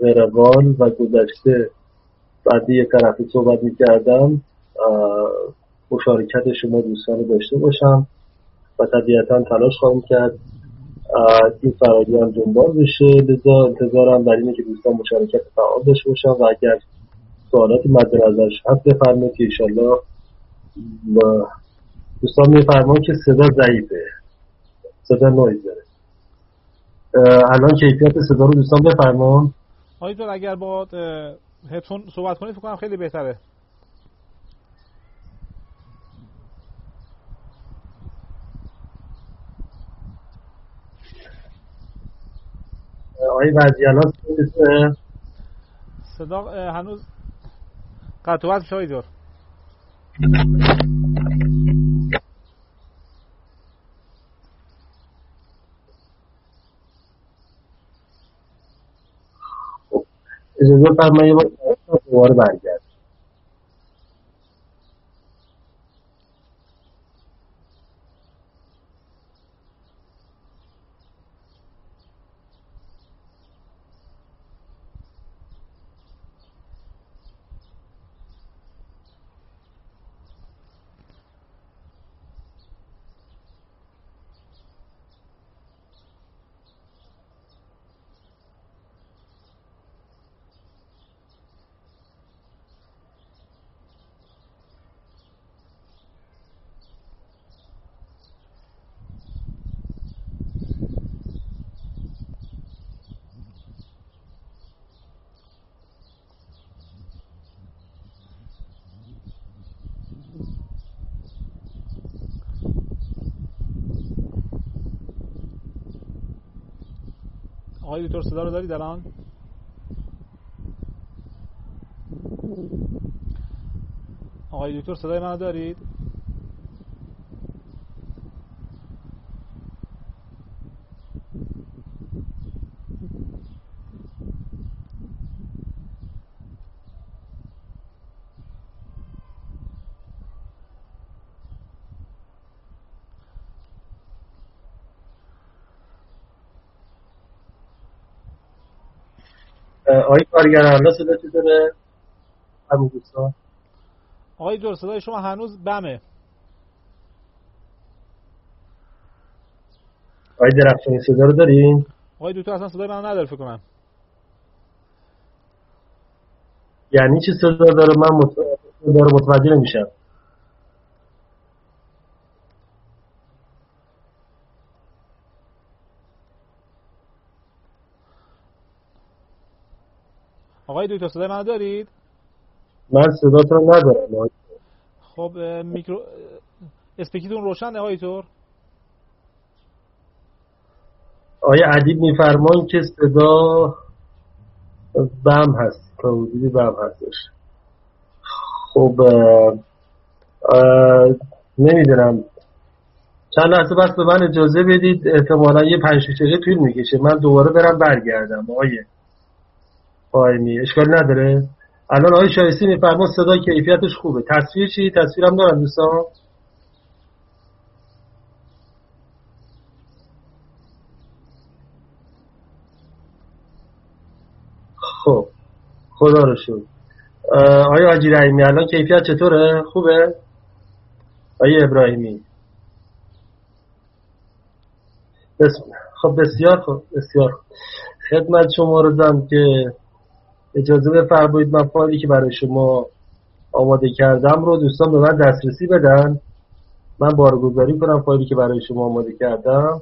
روال و گذشته بعد یه طرفی صحبت میکردم مشارکت شما دوستان رو داشته باشم و طبیعتا تلاش خواهیم کرد این فرایند دنبال بشه. لذا انتظارم بر اینه که دوستان مشارکت فعال داشته باشن و اگر سوالاتی مد نظرش هست بفرمایید که انشالله دوستان میفرمایید که صدا ضعیفه، صدا نویز داره. الان کیفیت صدا رو دوستان بفرمایید. آیدار اگر با هدفون صحبت کنید فکر کنم خیلی بهتره. آقای وزی الان صدا هنوز قطع و وصل شد. آیدار اجازه فرمایید دوباره برگرد. آقای دکتر صدا رو دارید الان؟ آقای دکتر صدای منو دارید؟ آقای کارگر الان صدا چطوره؟ همون دوستان آقای دکتر صدای شما هنوز بمه. آقای درخشانی صدا رو دارین؟ آقای دکتر اصلا صدای منو نداره فکر کنم. یعنی چی صدا داره؟ من متوجه نمیشم. آقای دکتر صدای منو دارید؟ من صداتون رو ندارم. خب میکرو اسپیکیتون روشنه آقای دکتر؟ آیا ادیب میفرمان که صدا بم هست، تا حدودی بم هستش. خب نمیدونم، چند لحظه بس به من اجازه بدید، احتمالا یه 5-6 دقیقه طول میکشه من دوباره برم برگردم. آقای قائمی اشکال نداره. الان آقای شایستی میفرمان صدا کیفیتش خوبه. تصویر چی؟ تصویرم دارم دوستان؟ خب خدا رو شکر. آیا حاجی رحیمی الان کیفیت چطوره؟ خوبه؟ آیا ابراهیمی خب بسیار خوب، بسیار خوب. خدمت شما رسم که اجازه بفرمایید من فایلی که برای شما آماده کردم رو دوستان به من دسترسی بدن، من بارگذاری کنم فایلی که برای شما آماده کردم.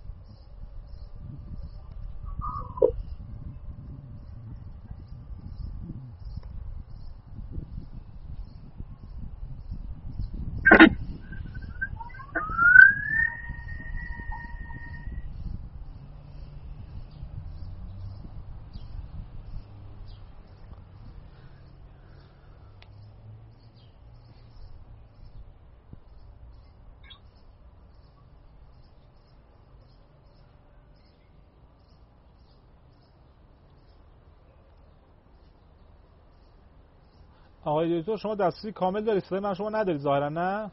آقای دکتر شما دسترسی کامل دارید، صدای من شما ندارید ظاهرا، نه؟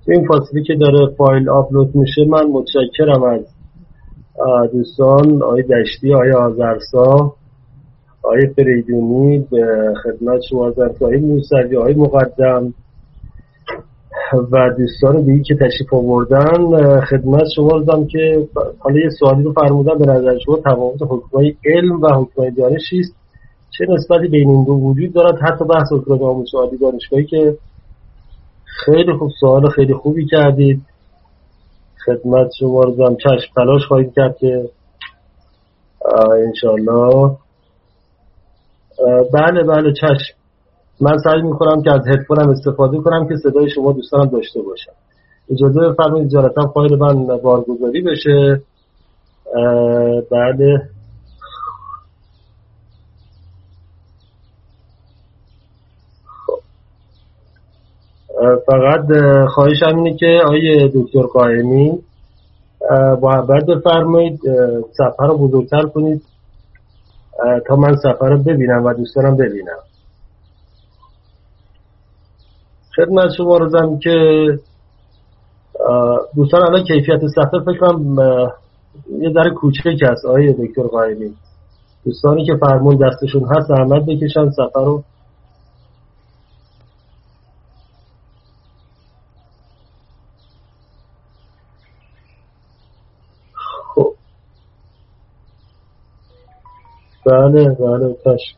این فاصله که داره فایل آپلود میشه من متشکرم از دوستان آقای دشتی، آقای آذرسا، آقای فریدونی، به خدمت شما عرض ادب، آقای موسوی، آقای مقدم و دوستان دیگه که تشریف آوردن. خدمت شما عرضم که حالا یه سوالی رو فرمودن، به نظر شما تفاوت حکمای علم و حکمای دانشی است، چه نسبتی بین این دو وجود دارد؟ حتی بحث حکمای آموزش عالی دانشگاهی که خیلی خوب، سوال خیلی خوبی کردید. خدمت شما عرضم چشم تلاش خواهیم کرد که انشالله. بله چشم، من سعی میکنم که از هدفونم استفاده کنم که صدای شما دوستانم داشته باشم. اجازه بفرمایید اجالتا فایل من بارگذاری بشه. بله فقط خواهشم اینه که آقای دکتر قائمی محبت بفرمایید صفحه رو بزرگتر کنید تا من صفحه رو ببینم و دوستانم ببینم. خدمت شما عرضم که دوستان الان کیفیت صفحه فکر کنم یه ذره کوچیک است. آقای دکتر قائمی، دوستانی که فرمون دستشون هست زحمت بکشن صفحه رو. خب بله چشم.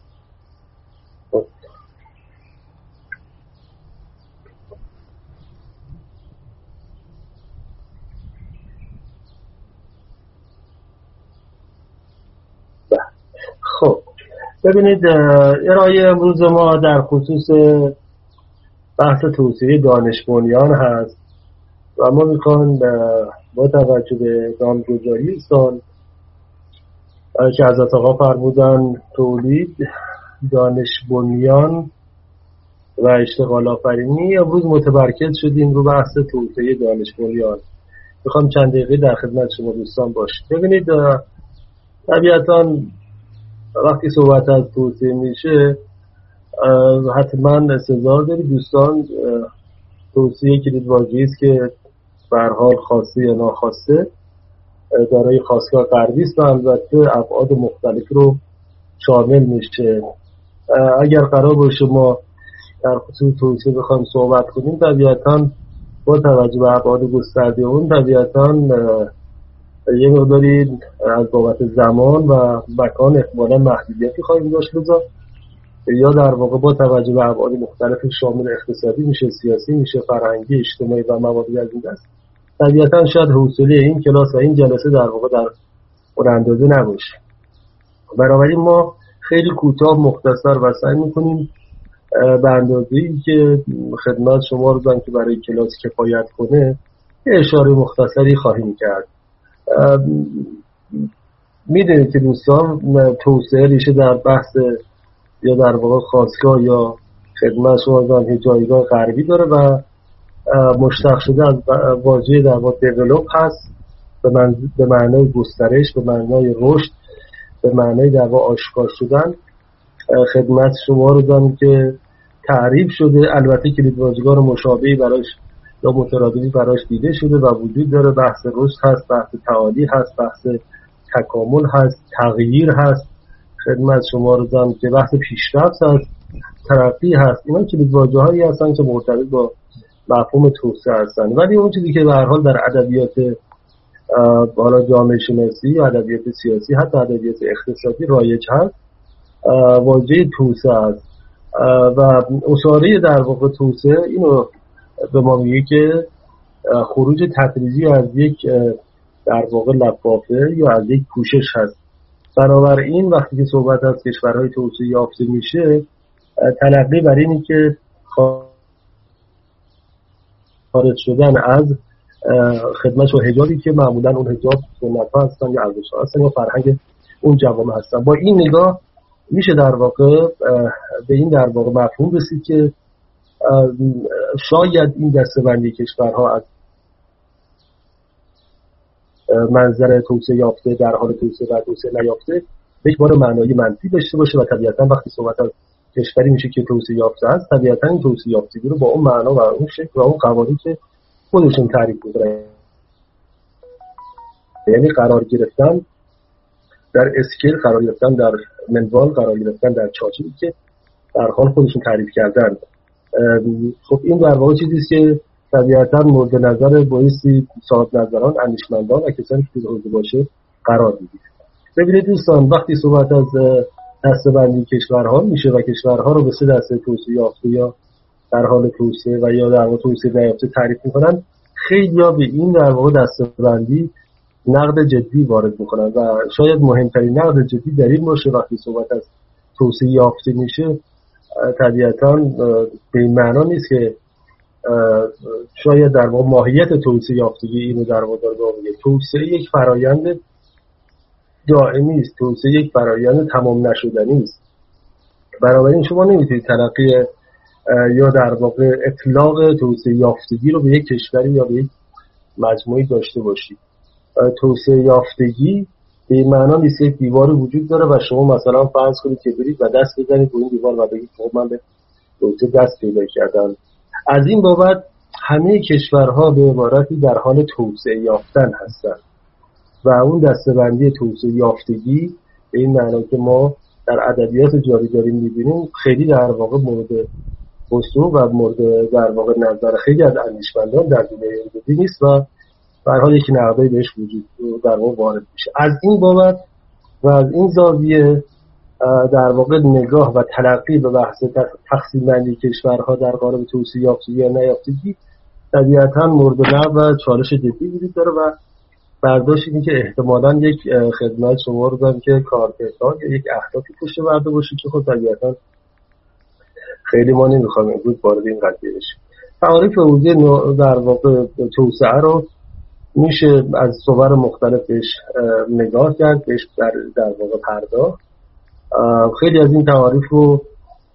خب ببینید، ارائه امروز ما در خصوص بحث توسعه دانش بنیان هست و ما میخوایم با توجه به نامگذاری سال که حضرت آقا فرمودن تولید، دانش بنیان و اشتغال آفرینی، امروز متمرکز شدیم رو بحث توسعه دانش بنیان. میخوام چند دقیقه در خدمت شما دوستان باشیم. ببینید طبیعتاً وقتی صحبت از توسعه میشه حتما استظهار دارید دوستان توسعه کلیدواژه‌ای است که به هر حال خواسته یا ناخواسته دارای خاستگاه غربی است و البته ابعاد مختلف رو شامل میشه. اگر قرار باشه ما در خصوص توسعه بخوایم صحبت کنیم، طبیعتاً با توجه به ابعاد گسترده اون طبیعتاً یه مقداری از بابت زمان و مکان احتمالاً محدودیتی خواهیم داشت، لذا یا در واقع با توجه به ابعاد مختلف شامل اقتصادی میشه، سیاسی میشه، فرهنگی، اجتماعی و مواردی از این دست، طبیعتاً شاید حوصله این کلاس و این جلسه در واقع در اون اندازه نباشه. بنابراین ما خیلی کوتاه مختصر و سعی میکنیم به اندازه‌ای که خدمت شما رو دارم که برای کلاس کفایت کنه یه اشاره مختصری خواهیم کرد. میدونید که دوستان توسعه ریشه در بحث یا در واقع خاستگاه یا خدمت شما دارم جایگاه غربی داره و مشتق شده از واژه در واقع دیولوپ هست به معنای گسترش، به معنای رشد، به معنای در واقع آشکار شدن. خدمت شما رو دارم که تعریف شده، البته کلیدواژگان مشابهی براش یا مترادفی براش دیده شده و وجود داره. بحث رشد هست، بحث تعالی هست، بحث تکامل هست، تغییر هست. خدمت شما رو دارم که بحث پیشرفت هست، ترقی هست. اینا کلیدواژه‌هایی هستن که مرتبط با مفهوم توسعه هستن. ولی اون چیزی که به هر حال در ادبیات بالا جامعه شناسی یا ادبیات سیاسی حتی ادبیات اقتصادی رایج هست واژه توسعه است و اساره در واقع توسعه اینو به ما میگه که خروج تدریجی از یک در واقع لفافه یا از یک پوشش هست. بنابراین وقتی که صحبت از کشورهای توسعه یافته میشه تلقی بر اینی که خارج شدن از خدمت و حجابی که معمولا اون حجاب سنت‌ها هستن یا ارزش‌ها هستن یا فرهنگ اون جوامع هستن. با این نگاه میشه در واقع به این در واقع مفهوم رسید که شاید این دسته‌بندی کشورها از منظر توسعه یافته در حال توسعه و توسعه نیافته یک بار معنای منفی داشته باشه و طبیعتاً وقتی صحبت از کشوری میشه که توسعه یافته است، طبیعتاً این توسعه یافتگی رو با اون معنا و اون شکل و اون قوانینی که خودشون تعریف میکنن. یعنی قرار گرفتن در اسکیل، قرار گرفتن در منوال، قرار گرفتن در چارچوبی که در حال خودشون تعریف کردن. خب این در واقع چیزی است که طبیعتاً مورد نظر بایستی صاحب نظران، اندیشمندان و کسانی که حوزه باشه قرار میگیره. ببینید دوستان، وقتی صحبت از دسته‌بندی کشورها میشه و کشورها رو به سه دسته توسعه یافته یا در حال توسعه و یا در واقع توسعه نیافته تعریف میکنن، خیلی‌ها به این در واقع دسته‌بندی نقد جدی وارد میکنن و شاید مهمترین نقد جدی در این باشه وقتی صحبت از توسعه یافته میشه، طبیعتاً به این معنا نیست که شاید در واقع ماهیت توسعه یافتگی اینو در واقع میگه. توسعه یک فرایند دائمی است، توسعه یک فرایند تمام نشدنی است. بنابراین شما نمیتونید تلقی یا در واقع اطلاق توسعه یافتگی رو به یک کشوری یا به یک مجموعی داشته باشید. توسعه یافتگی به این معنا نیست یک دیواری وجود داره و شما مثلا فرض کنید که برید و دست بزنید به این دیوار و بگید خب من به توسعه دست پیدا کردم. از این بابت همه کشورها به عبارتی در حال توسعه یافتن هستند و اون دسته‌بندی توسعه یافتگی به این معنا که ما در ادبیات جاری داریم می‌بینیم خیلی در واقع مورد وسوع و مورد در واقع نظر خیلی از اندیشمندان در دنیای امروزی نیست و به هر حال یک نقدی بهش وجود در واقع وارد میشه. از این بابت و از این زاویه در واقع نگاه و تلقی به بحث تقسیم بندی کشورها در قالب توسعه یافتگی یا نیافتگی طبیعتاً مورد نقد و چالش جدی وجود داره و برداشت اینه که احتمالاً یک خدمت شما رو دارم که کارکردها یا یک اهدافی پشت پرده باشه که خب طبیعتاً خیلی ما نمیخوایم امروز وارد این قضیه بشیم. تعریف حوزه در واقع توسعه رو میشه از صور مختلف بهش نگاه کرد، بهش در واقع پرداخت. خیلی از این تعاریف رو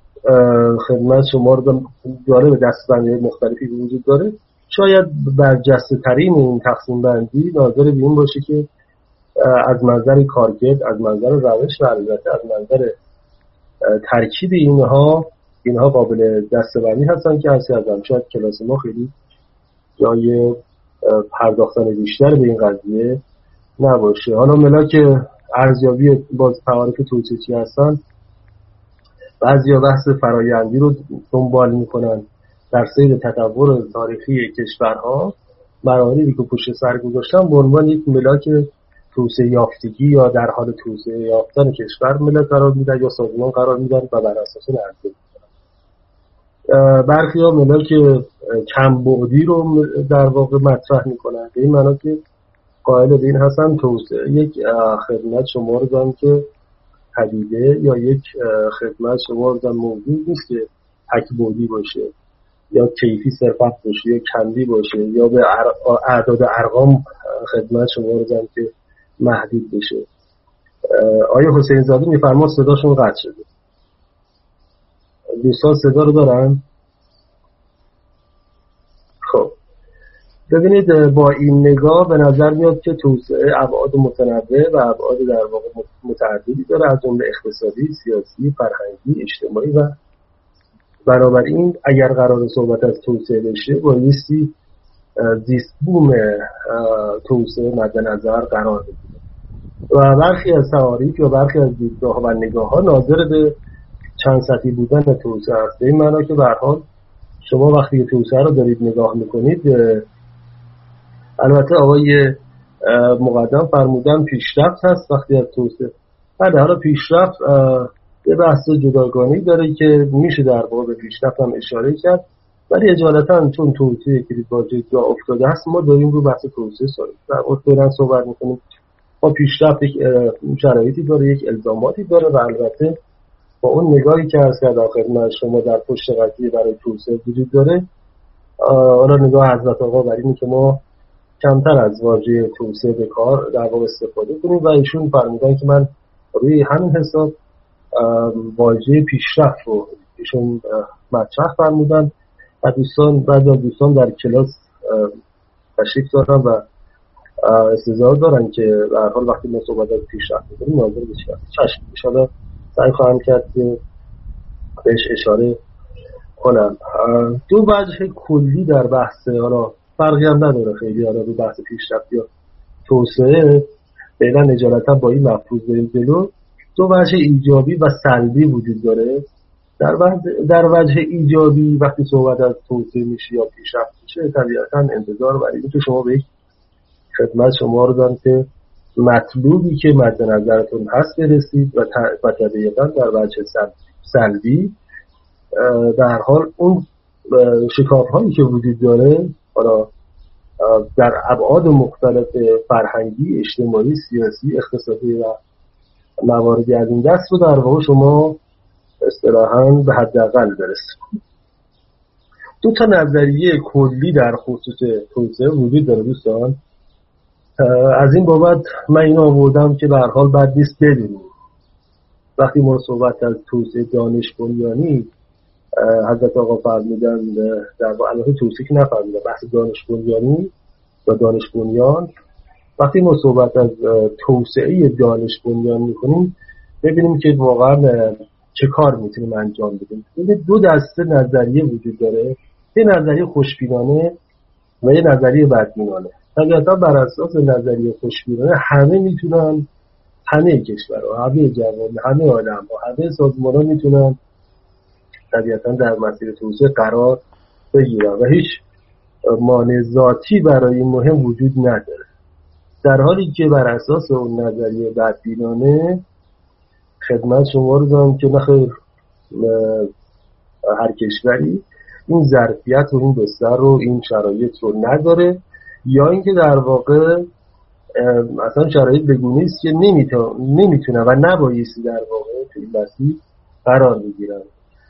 خدمت شما رو داره به دسته‌بندی مختلفی وجود داره. شاید برجسته ترین این تقسیم بندی ناظر به این باشه که از منظر کارکرد، از منظر روش و البته از منظر ترکیب اینها قابل دسته‌بندی هستن که از شاید کلاس ما خیلی جای پرداختن بیشتر به این قضیه نباشه. حالا ملاک ارزیابی باز تعاریف توسعه چی هستن؟ بعضیا بحث فرایندی رو دنبال میکنن در سیر تطور تاریخی کشورها، مراحلی که پشت سر گذاشتن به عنوان یک ملاک توسعه یافتگی یا در حال توسعه یافتن کشور ملاک قرار میدن یا سازمان قرار میدن و بر اساس اون ارزیابی میکنن. برخی‌ها ملاک کم بعدی رو در واقع مطرح میکنن، به این معنی که قائل به این هستن توسعه یک خدمت شما رو دارم که پدیده یا یک خدمت شما رو دارم موضوع نیست که تک بعدی باشه یا کیفی صرفا باشه یا کمی باشه یا به اعداد ارقام خدمت شما رو دارم که محدود بشه. آیا حسین زاده میفرما صداشون قطع شده؟ دوستان صدا رو دارن؟ خب ببینید، با این نگاه به نظر میاد که توسعه ابعاد متنوع و ابعاد در واقع متعددی داره، از جمله اقتصادی، سیاسی، فرهنگی، اجتماعی و بنابراین اگر قرار صحبت از توسعه بشه بایستی زیست بوم توسعه مد نظر قرار بگیره و برخی از تعاریف یا برخی از دیدگاه و نگاه ها ناظر به چند سطحی بودن توسعه است. این معنی که به هر حال شما وقتی توسعه رو دارید نگاه میکنید، البته آقای مقدم فرمودن پیشرفت هست وقتی از توسعه، بعد حالا پیشرفت یه بحث جداگانه‌ای داره که میشه در واقع پیشرفت هم اشاره کرد، ولی اجالتا چون توسعه کلیدواژه جا افتاده هست ما داریم رو بحث توسعه در اصلا صحبت میکنیم. ما پیشرفت یک شرایطی داره، یک الزاماتی داره و البته با اون نگاهی که عرض کردم خدمت شما در پشت قضیه برای توسعه وجود داره. حالا نگاه حضرت آقا بر اینه که ما کمتر از واژه توسعه به کار در واقع استفاده کنیم و ایشون فرمودن که من روی همین حساب واژه پیشرفت رو ایشون مطرح فرمودن و بعضی از دوستان در کلاس تشریف دارن و استظهار دارن که به هر حال وقتی ما صحبت از پیشرفت می‌کنیم ناظر به چشم ان شاءالله سعی خواهم کرد که بهش اشاره کنم. دو وجه کلی در بحث حالا فرقی هم نداره خیلی حالا رو بحث پیشرفت یا توسعه، فعلا اجالتا با این مفروض بریم جلو. دو وجه ایجابی و سلبی وجود داره. در وجه ایجابی وقتی صحبت از توسعه میشه یا پیشرفت میشه، طبیعتا انتظار برای اینکه شما به یک خدمت شما رو دارم که مطلوبی که مد نظرتون هست برسید و طبیعتا در وجه سلبی در حال اون شکاف هایی که وجود داره حالا در ابعاد مختلف فرهنگی، اجتماعی، سیاسی، اقتصادی و مواردی از این دست رو در واقع شما اصطلاحاً به حداقل برسید. دو تا نظریه کلی در خصوص توسعه وجود داره دوستان. از این بابت من اینو آوردم که به هر حال بد نیست بدونیم وقتی ما صحبت از توسعه دانش بنیانی حضرت آقا فرمودن در واقع توسعه که نفرمودن، بحث دانش بنیانی و دانش بنیان، وقتی ما صحبت از توسعه دانش بنیان میکنیم ببینیم که واقعا چه کار میتونیم انجام بدیم. این دو دسته نظریه وجود داره، یه نظریه خوشبینانه و یه نظریه بدبینانه. طبیعتا بر اساس نظریه خوشبینانه همه میتونن، همه کشورها، همه جوامع، همه آدم‌ها، همه سازمان‌ها میتونن طبیعتا در مسیر توسعه قرار بگیرن و هیچ مانع ذاتی برای این مهم وجود نداره. در حالی که بر اساس اون نظریه بدبینانه خدمت شما رو دارم که نخیر هر کشوری این ظرفیت و این بستر رو، این شرایط رو نداره، یا اینکه در واقع اصلا شرایط بگونه است که نمیتونه و نبایستی در واقع توی این مسیر قرار بگیرن.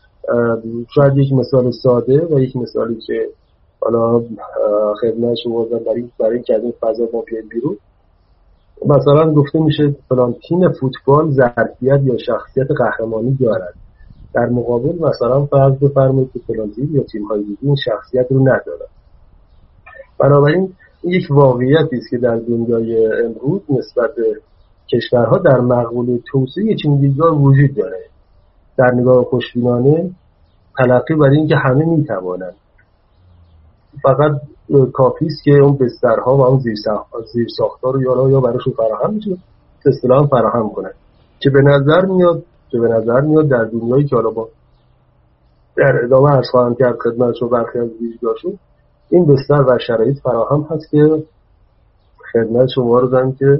شاید یک مثال ساده و یک مثالی که حالا خدمت شما دارم برای که از این فضا ما بیایم بیرون، مثلا گفته میشه فلان تیم فوتبال ظرفیت یا شخصیت قهرمانی دارد، در مقابل مثلا فرض بفرمایید که فلان تیم یا تیم‌های دیگه این شخصیت رو ندارد. بنابراین این یک واقعیتی است که در دنیای امروز نسبت به کشورها در مقوله توسعه چنین دیدگاه وجود داره. در نگاه خوشبینانه تلقی برای این که همه میتوانند، فقط کافی است که اون بسترها و اون زیرساخت‌ها رو یا براشون فراهم میشه اصطلاحاً فراهم کنن، که به نظر میاد در دنیایی که حالا با در ادامه عرض خواهم کرد خدمتشون برخی از ویژگی‌هاشون این بستر و شرایط فراهم هست که خدمت شما رو دارم که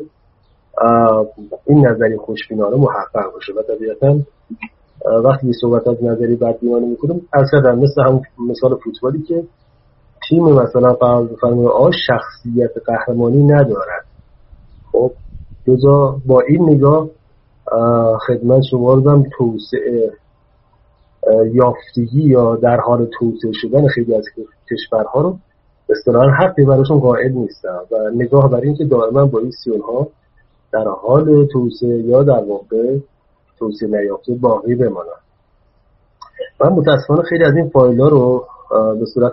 این نظری خوشبینانه محقق باشه. و طبیعتاً وقتی صحبت از نظری بدبینانه میکنیم اصلا مثل هم مثال فوتبالی که تیم مثلا فرض بفرمایید شخصیت قهرمانی ندارد، خب جزا با این نگاه خدمت شما رو دارم توسعه یافتگی یا در حال توسعه شدن خیلی از کشورها رو اصطلاحاً حقی براشون قائل نیستن و نگاه بر این که دائما بایستی اونها در حال توسعه یا در واقع توسعه نیافته باقی بمانن. من متاسفانه خیلی از این فایل‌ها رو به صورت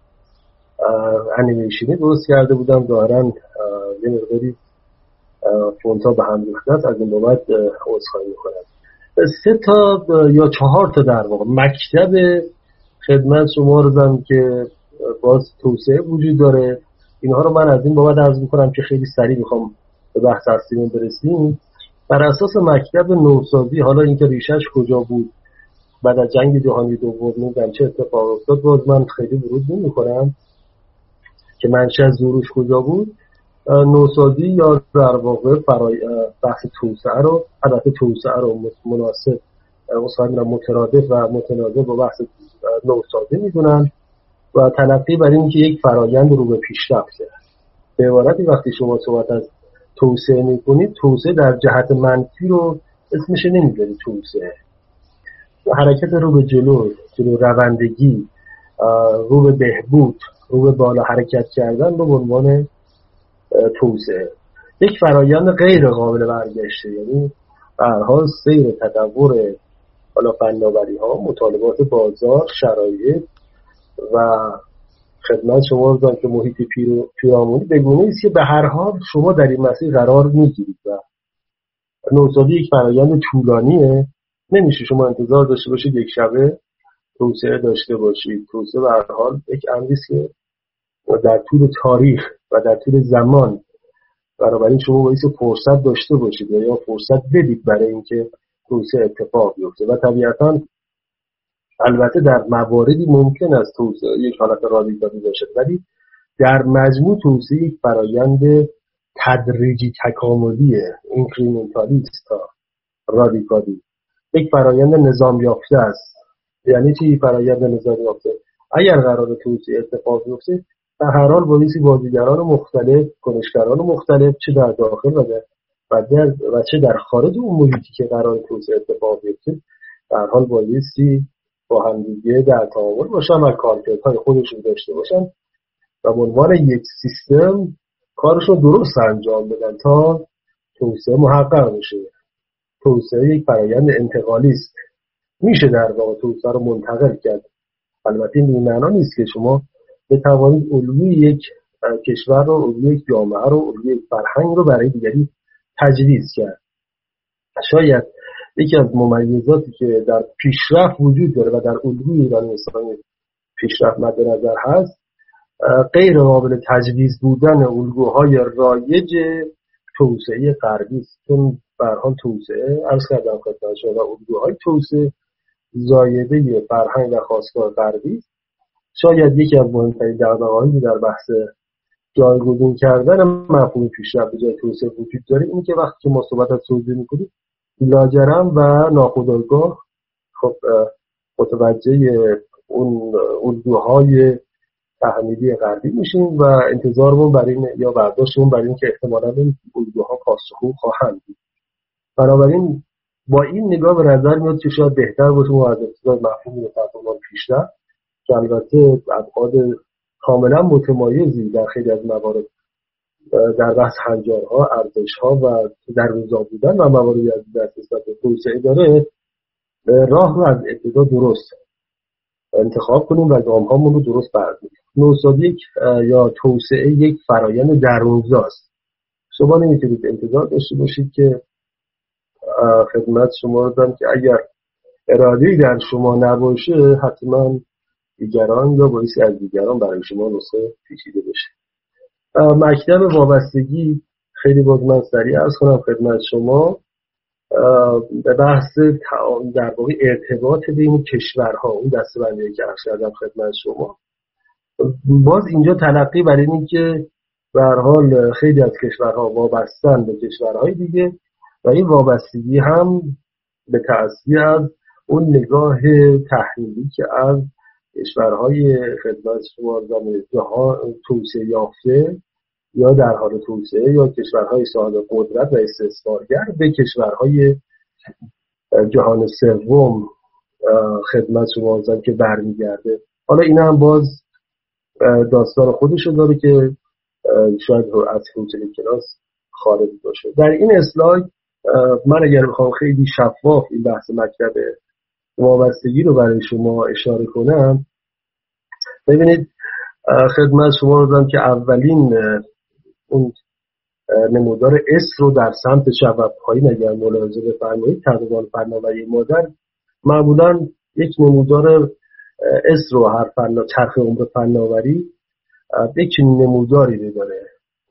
انیمیشنی درست کرده بودم، ظاهراً یه مقداری فونت‌ها به هم ریخته است، از این بابت عذرخواهی می‌کنم. 3 تا یا 4 تا در واقع مکتب خدمت شما رو دارم که باز توسعه وجود داره. اینها رو من از این بابت عرض می‌کنم که خیلی سریع می‌خوام به بحث اصلیمون برسیم. بر اساس مکتب نوسازی، حالا اینکه ریشه‌اش کجا بود بعد از جنگ جهانی دوم نمیدونم چه اتفاق افتاد، باز من خیلی ورود نمی‌کنم که منشأ ظهورش کجا بود. نوسازی یا در واقع بحث توسعه رو، البته توسعه رو مناسب مترادف و متناسب با بحث نوسازی میدونن و تلقی بر این که یک فرایند رو به پیشرفته. به عبارتی وقتی شما صحبت از توسعه میکنید، توسعه در جهت منفی رو اسمش نمیذارید توسعه، حرکت رو به جلو روندگی، رو به بهبود، رو به بالا حرکت کردن به عنوان توسعه. یک فرایند غیر قابل برگشته، یعنی به هر حال سیر تطور حالا فناوری‌ها، مطالبات بازار، شرایط و خدمت شما رو دارم که محیط پیرامونی بگونه است که به هر حال شما در این مسیر قرار میگیرید و نوسازی یک فرایند طولانیه. نمیشه شما انتظار داشته باشید یک شبه توسعه داشته باشید. توسعه به هر حال یک امری است که و در طول تاریخ و در طول زمان. بنابراین شما باید فرصت داشته باشید یا فرصت بدید برای اینکه توسعه اتفاق بیفته و طبیعتاً البته در مواردی ممکن است توسعه یک حالت رادیکالی باشد، ولی در مجموع توسعه یک فرایند تدریجی تکاملیه، اینکریمنتالیست تا رادیکالی، یک فرایند نظام یافته است. یعنی چی فرایند نظام یافته؟ اگر قرار توسعه اتفاق بیفته در هر حال بایستی بازیگران مختلف، کنشگران مختلف، چه در داخل و چه در خارج اون محیطی که قرار توسعه اتفاق بیفته، در حال بایستی با همدیگه در تعامل باشن و کارکردهای خودشون داشته باشن و به عنوان یک سیستم کارشون درست انجام بدن تا توسعه محقق بشه. توسعه یک فرایند انتقالی است. میشه در واقع توسعه رو منتقل کرد. البته این به معنا نیست که شما بتوانید الگوی یک کشور رو، الگوی یک جامعه رو، الگوی یک فرهنگ رو برای دیگری تجویز کرد. شاید یکی از ممیزاتی که در پیشرفت وجود داره و در الگوی ایرانی اسلامی پیشرفت مد نظر هست، غیر قابل تجویز بودن الگوهای رایج توسعه غربی است. چون به هر حال توسعه عرض کردم خدمت شما الگوهای توسعه زایده فرهنگ و خاصگاه غربی است. شاید یکی از مهمترین دغدغه‌هایی در بحث جایگزین کردن مفهوم پیشرفت به جای توسعه وجود داره اینه که وقتی که ما صحبت از توسعه می‌کنیم لاجرم و ناخودآگاه خب متوجه اون الگوهای تحمیلی غربی میشیم و انتظارمون برای این یا برداشتمون برای این که احتمالاً این الگوها پاسخگو خواهند بود. بنابراین با این نگاه به نظر میاد که شاید بهتر باشه ما از ابتدای مفهوم تفاهم پیشرفت که البته ابعاد کاملا متمایزی در خیلی از موارد در بحث هنجارها، ارزشها و در روزا بودن و مواردی از دست نسبت به توسعه داره، راه رو از ابتدا درست انتخاب کنیم و گام‌هامون رو درست برداریم. نوسازی یا توسعه یک فرایند درونزاست. شما نمیتونید انتظار داشته باشید که خدمت شما رو دارم که اگر اراده‌ای در شما نباشه حتما دیگران یا بایستی از دیگران برای شما نسخه پیچیده بشه. مکتب وابستگی خیلی باز من سریع عرض کنم خدمت شما به بحث در واقع ارتباط بین کشورها، اون دسته‌بندی که عرض کردم خدمت شما، باز اینجا تلقی برای اینه که به هر حال خیلی از کشورها وابستن به کشورهای دیگه و این وابستگی هم به تأثیر از اون نگاه تحلیلی که از کشورهای خدمت شما جهان توسعه یافته یا در حال توسعه یا کشورهای صاحب قدرت و استثمارگر به کشورهای جهان سوم خدمت شما که برمیگرده. حالا این هم باز داستان خودشو داره که شاید از حوزه کلاس خارج باشه. در این اسلاید من اگر بخوام خیلی شفاف این بحث مکتب وابستگی رو برای شما اشاره کنم، ببینید خدمت شما رو دارم که اولین اون نمودار اس رو در سمت چپ و پایین اگر ملاحظه بفرمایید تقریبا فناوری مادر معمولا یک نمودار اس رو هر چرخ عمر فناوری یک چنین نموداری داره،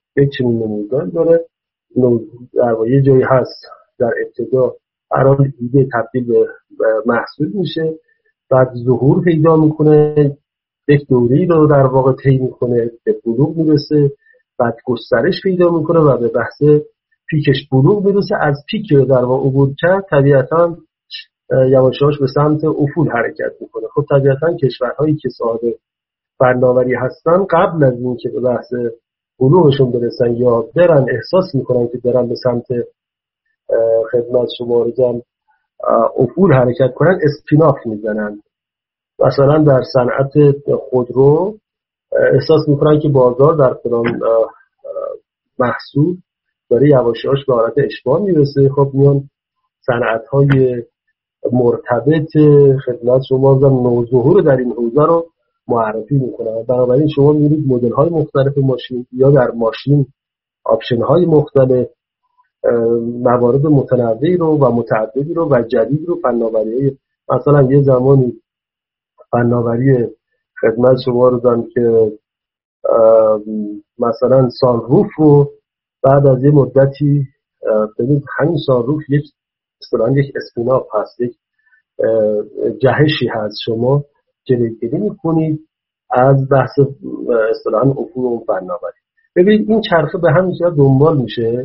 در واقع یه جایی هست در ابتدا قرار ایده تبدیل به محصول میشه، بعد ظهور پیدا میکنه، یک دوره‌ای رو در واقع طی میکنه، به بلوغ میرسه، بعد گسترش پیدا میکنه و به بحث پیکش بلوغ میرسه. از پیک در واقع عبور کرد طبیعتاً یواش یواش به سمت افول حرکت میکنه. خب طبیعتاً کشورهایی که صاحب فناوری هستن قبل از اینکه به بحث بلوغشون برسن یا برن احساس میکنن که برن به سمت خدمت شما رو افول حرکت کنن اسپیناف میزنن. مثلا در صنعت خودرو احساس میکنن که بازار در فلان محصول داره یواش یواش به حالت اشباع میرسه. خب میان صنعت‌های مرتبط خدمت شما نوظهور در این حوزه رو معرفی میکنن. بنابراین شما میبینید مدل‌های مختلف ماشین یا در ماشین آپشن‌های مختلف، موارد متنوعی رو و متعددی رو و جدید رو فناوری‌های مثلا یه زمانی فناوری خدمت شما رو دارم که مثلا سانروف رو بعد از یه مدتی ببینید همین سانروف یک اصطلاحاً یک اسپیناف هست، یک جهشی هست، شما جلوگیری میکنید از بحث اصطلاحاً افول اون فناوری. ببینید این چرخه به همین صورت دنبال میشه.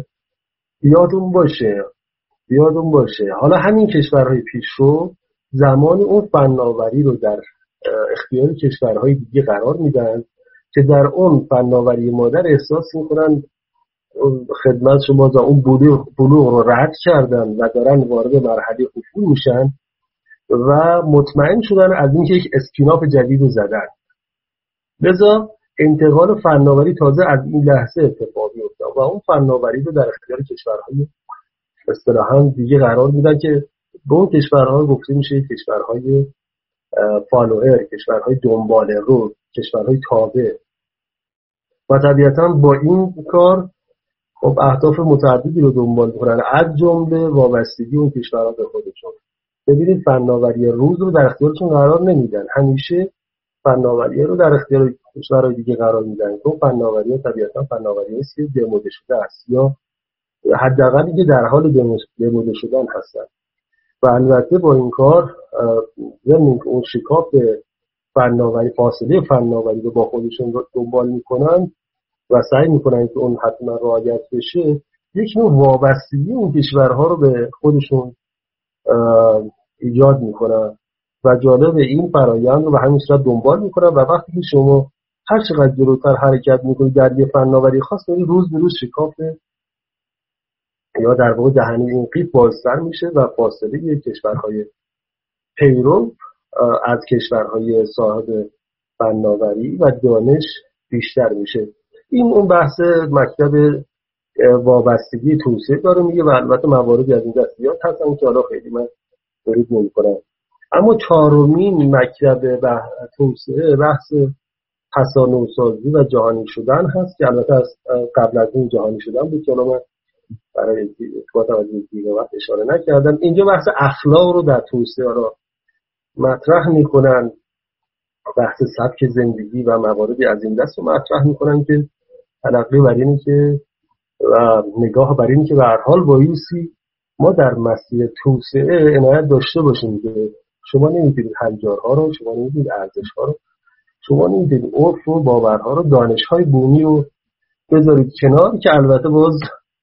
یادون باشه حالا همین کشورهای پیشرو زمان اون فناوری رو در اختیار کشورهای دیگه قرار میدن که در اون فناوری مادر احساس میکنن خدمت شما در اون بلوغ رو رد کردن و دارن وارد مرحله افول میشن و مطمئن شدن از اینکه یک اسپیناف جدید رو زدن. لذا انتقال فناوری تازه از این لحظه اتفاق میفته و اون فناوری رو در اختیار کشورهای اصطلاحاً دیگه قرار میدن که به اون کشورها گفته میشه کشورهای فالوئر، کشورهای دنباله رو، کشورهای تابع. و طبیعتاً با این کار خب اهداف متعددی رو دنبال میکنن، از جمله وابستگی اون کشورها به خودشون. ببینید فناوری روز رو در اختیارشون قرار نمیدن، همیشه فناوری رو در اختیار کشورهای دیگه قرار میدن. چون فناوری طبیعتاً فناوری است که دموده شده است یا حداقل اینکه در حال دموده شدن هستن. و البته با این کار ضمن اون شکاف فناوری، فاصله فناوری رو با خودشون دنبال میکنن و سعی میکنن که اون حتما رعایت بشه، یک نوع وابستگی اون کشورها رو به خودشون ایجاد میکنن و جالب این فرایند رو به همین صورت دنبال میکنن. و وقتی که شما هر چقدر جلوتر حرکت میکنید در یه فناوری خاص، روز به روز شکاف یا در واقع دهنه این قیف بازتر میشه و فاصله کشورهای پیرو از کشورهای صاحب فناوری و دانش بیشتر میشه. این اون بحث مکتب وابستگی توسعه داره میگه و البته مواردی از این دست زیاد هستن که حالا خیلی من ورود نمی‌کنم. اما چهارمین مکتب توسعه بحث تصانع‌سازی و جهانی شدن هست که البته از قبل از این جهانی شدن بود که من برای ارتباط از دیگه وقت اشاره نکردم. اینجا بحث اخلاق رو در توسعه رو مطرح میکنن، بحث سبک زندگی و مواردی از این دست رو مطرح میکنن که تلقی بر اینه که و نگاه بر اینه که به هر حال بایستی ما در مسیر توسعه عنایت داشته باشیم که شما نمیتونید هنجارها رو، شما نمیتونید ارزشها رو، شما نمیتونید عرف و باورها رو، دانشهای بومی رو بذارید کنار، که البته باز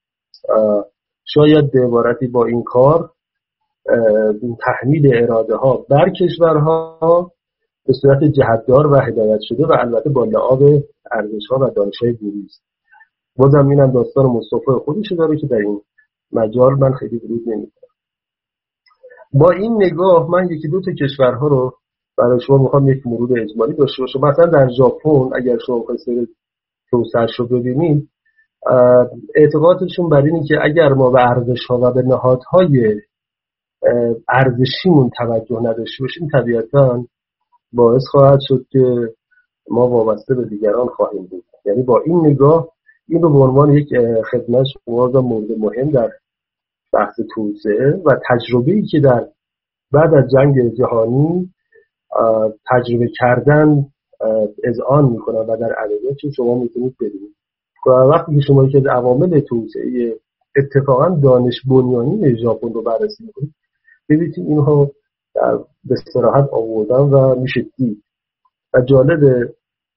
شاید به عبارتی با این کار تحمیل اراده ها بر کشورها به صورت جهتدار و هدایت شده و البته با لعاب ارزش ها و دانش های بومی است. بازم اینم داستان مصطفی خودش داره که در این مجال من خیلی ورود نمی‌کنم. با این نگاه من یکی دو تا کشورها رو برای شما میخوام یک مرور اجمالی داشته باشم. مثلا در ژاپن اگر شما بخواید توسعه‌اش رو ببینید، اعتقادشون بر اینه که اگر ما به ارزش‌ها و به نهادهای ارزشیمون توجه نداشته باشیم، طبیعتاً باعث خواهد شد که ما وابسته به دیگران خواهیم بود. یعنی با این نگاه این رو به عنوان یک خدمت شما مورد مهم در بحث توسعه و تجربه‌ای که در بعد از جنگ جهانی تجربه کردن اذعان میکنن و در ادبیات شما میتونید ببینید. و وقتی که شما یکی از عوامل توسعه اتفاقا دانش بنیانی ژاپن رو بررسی میکنید، ببینید اینها به صراحت آوردن و میشه دید. و جالب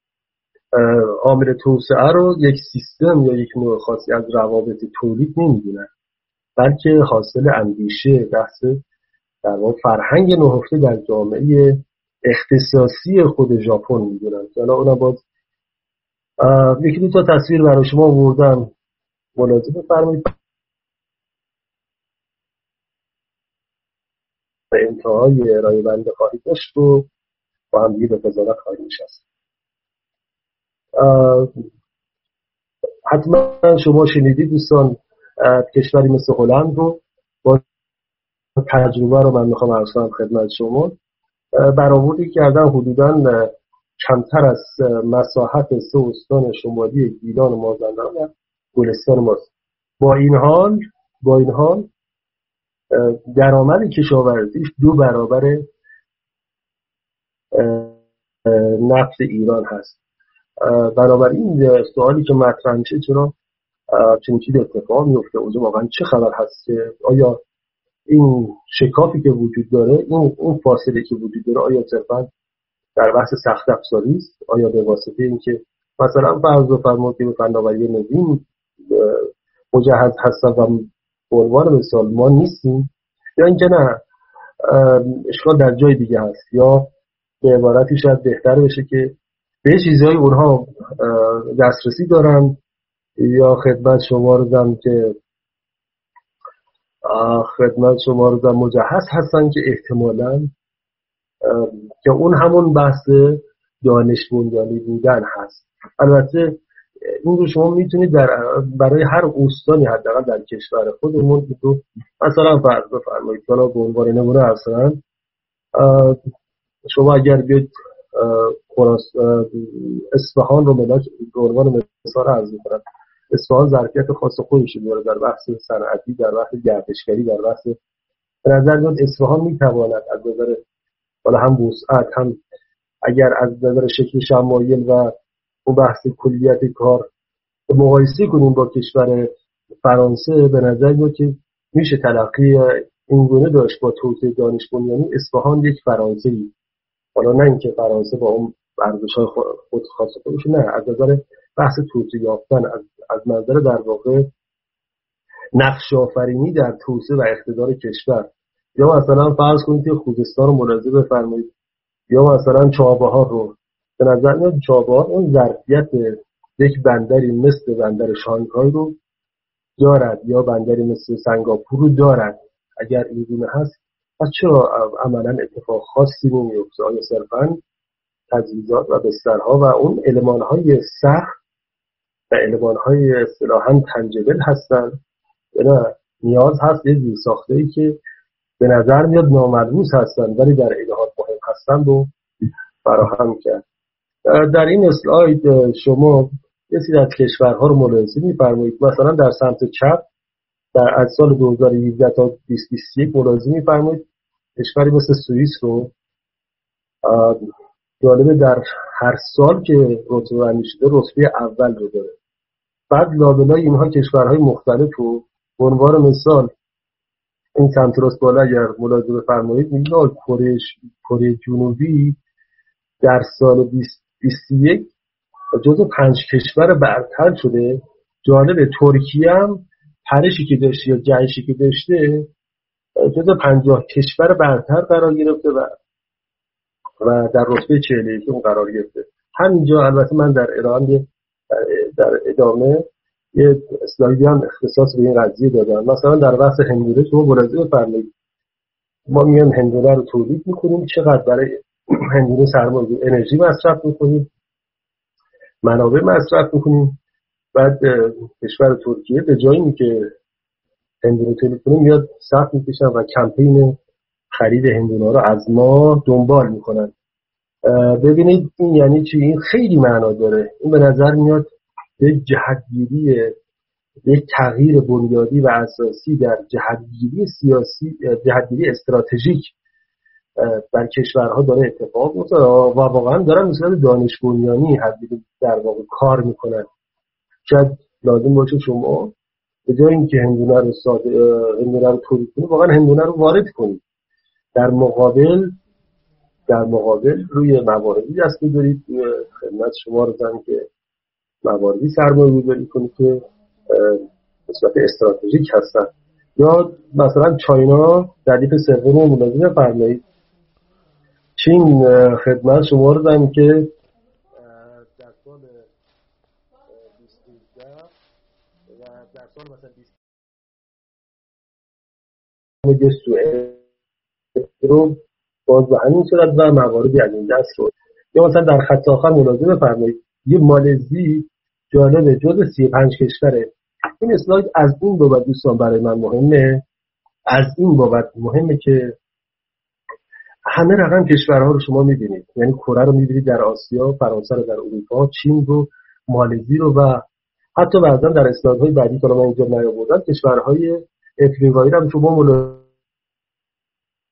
عامل توسعه رو یک سیستم یا یک نوع خاصی از روابط تولید نمیدونن، بلکه حاصل اندیشه، بحث در واقع فرهنگ نهفته در جامعه اختصاصی خود ژاپن میدونن. حالا اونم باز یکی دو تا تصویر برای شما آوردم، ملاحظه بفرمایید. به انتهای ارائه بنده خواهید داشت و با هم دیگه به قضاوت خواهید نشست. حتما شما شنیدید دوستان، کشوری مثل هلند رو با تجربه رو من میخوام عرض کنم خدمت شما، برآوردی کردن حدوداً کمتر از مساحت 3 استان شمالی گیلان و مازندران و گلستان ماست. با این حال درآمد کشاورزیش 2 برابر نفت ایران هست. بنابراین سوالی که مطرح میشه چرا چنین چیزی اتفاق میفته، اونجا واقعا چه خبر هست که آیا این شکافی که وجود داره، اون فاصله که وجود داره، آیا صرفا در بحث سخت افزاری است؟ آیا به واسطه اینکه مثلا فرض بفرمایید که به فناوری نوین مجهز هستن و به عنوان مثال ما نیستیم، یا اینکه نه اشکال در جای دیگه هست، یا به عبارتی شاید بهتر بشه که به چیزهای اونها دسترسی دارن یا خدمت شما رو دم مجهز هستن که احتمالاً که اون همون بحث دانش بنیانی بودن هست. البته این رو شما میتونید برای هر استانی حداقل در کشور خودمون تو مثلا فرض بفرمایید که به عنوان نمونه اصلا شما اگر بیاید اصفهان رو به عنوان مثال عرض می‌کنم، اصفهان ظرفیت خاص خودش داره در بحث صنعتی، در بحث گردشگری، در بحث به نظر میاد اصفهان میتواند از نظر حالا هم وسعت، هم اگر از نظر شکل شمایل و اون بحث کلیت کار مقایسه کنیم با کشور فرانسه، به نظر میاد که میشه تلقی این گونه داشت با توسعه دانش بنیانی اصفهان یک فرانسه‌ای. حالا نه اینکه فرانسه با اون ارزش‌های خود خاص خودش، نه، از نظر بحث توسعه یافتن، از منظر در واقع نقش آفرینی در توسعه و اقتدار کشور. یا مثلا فرض کنید که خوزستان رو ملاحظه بفرمایید، یا مثلا چابهار رو. به نظر میاد چابهار اون ظرفیت یک بندری مثل بندر شانگهای رو دارد، یا بندری مثل سنگاپور رو دارد. اگر این گونه هست پس چرا عملا اتفاق خاصی نمیفته؟ آیا صرفاً تجهیزات و بسترها و اون المان‌های سخت و المان‌های اصطلاحاً تنجبل هستن، یا نه نیاز هست یه زیرساخته‌ای که به نظر میاد ناملموس هستن ولی در این حال مهم هستن رو فراهم کرد؟ در این اسلاید شما یه سری از کشورها رو ملاحظه می‌فرمایید. مثلا در سمت چپ از سال 2017 تا 2021 ملاحظه می‌فرمایید کشوری مثل سوئیس رو جالبه در هر سال که رتبه بندی شده رتبه اول رو داره. بعد لابلای اینها کشورهای مختلف رو به عنوان مثال این سمت راست بالا اگر ملاحظه بفرمایید می‌بینید کره جنوبی در سال 2021 جزو 5 کشور برتر شده. جالبه ترکیه هم پرشی که داشته یا جهشی که داشته جزو 50 کشور برتر قرار گرفته و در رتبه 41 اون قرار گرفته. همینجا البته من در ادامه یه اسلایدی هم اختصاص به این قضیه دادم. مثلا در بحث هندونه شما ملاحظه بفرمایید ما میایم هندونه رو تولید میکنیم، چقدر برای هندونه سرمایه انرژی مصرف میکنیم، منابع مصرف میکنیم. بعد کشور ترکیه به جایی که هندونه تولید کنه میاد صف میکشن و کمپین خرید هندونه رو از ما دنبال میکنن. ببینید این یعنی چی؟ این خیلی معنا داره. این به نظر میاد یک جهتگیری، یک تغییر بنیادی و اساسی در جهتگیری سیاسی، جهتگیری استراتژیک در کشورها داره اتفاق میفته و واقعا دارن مثلا دانش بنیانی حدی در واقع کار میکنن. شاید لازم باشه شما به جای اینکه هندونه رو تولید کنید واقعا هندونه رو وارد کنید. در مقابل روی مواردی دست بذارید، خدمت شما رو دارم که مواردی سرمایه گذاری کنید که به صورت استراتژیک هستن. یا مثلا چاینا ردیف سوم ملاحظه بفرمایید چین خدمت شما رو دارم که در سال 2018 و در سال مثلا 20 رو باز به همین صورت و مواردی از این دست رو. یا مثلا در خط آخر ملاحظه بفرمایید یه مالزی جالب جزو 35 کشوره. این اسلاید از این بابت دوستان برای من مهمه، از این بابت مهمه که همه رقم کشورها رو شما میبینید، یعنی کره رو میبینید در آسیا، فرانسه رو در اروپا، چین رو، مالزی رو و حتی بعضا در اسلایدهای بعدی که من اینجا نیاوردم کشورهای افریقایی رو هم شما ملاحظه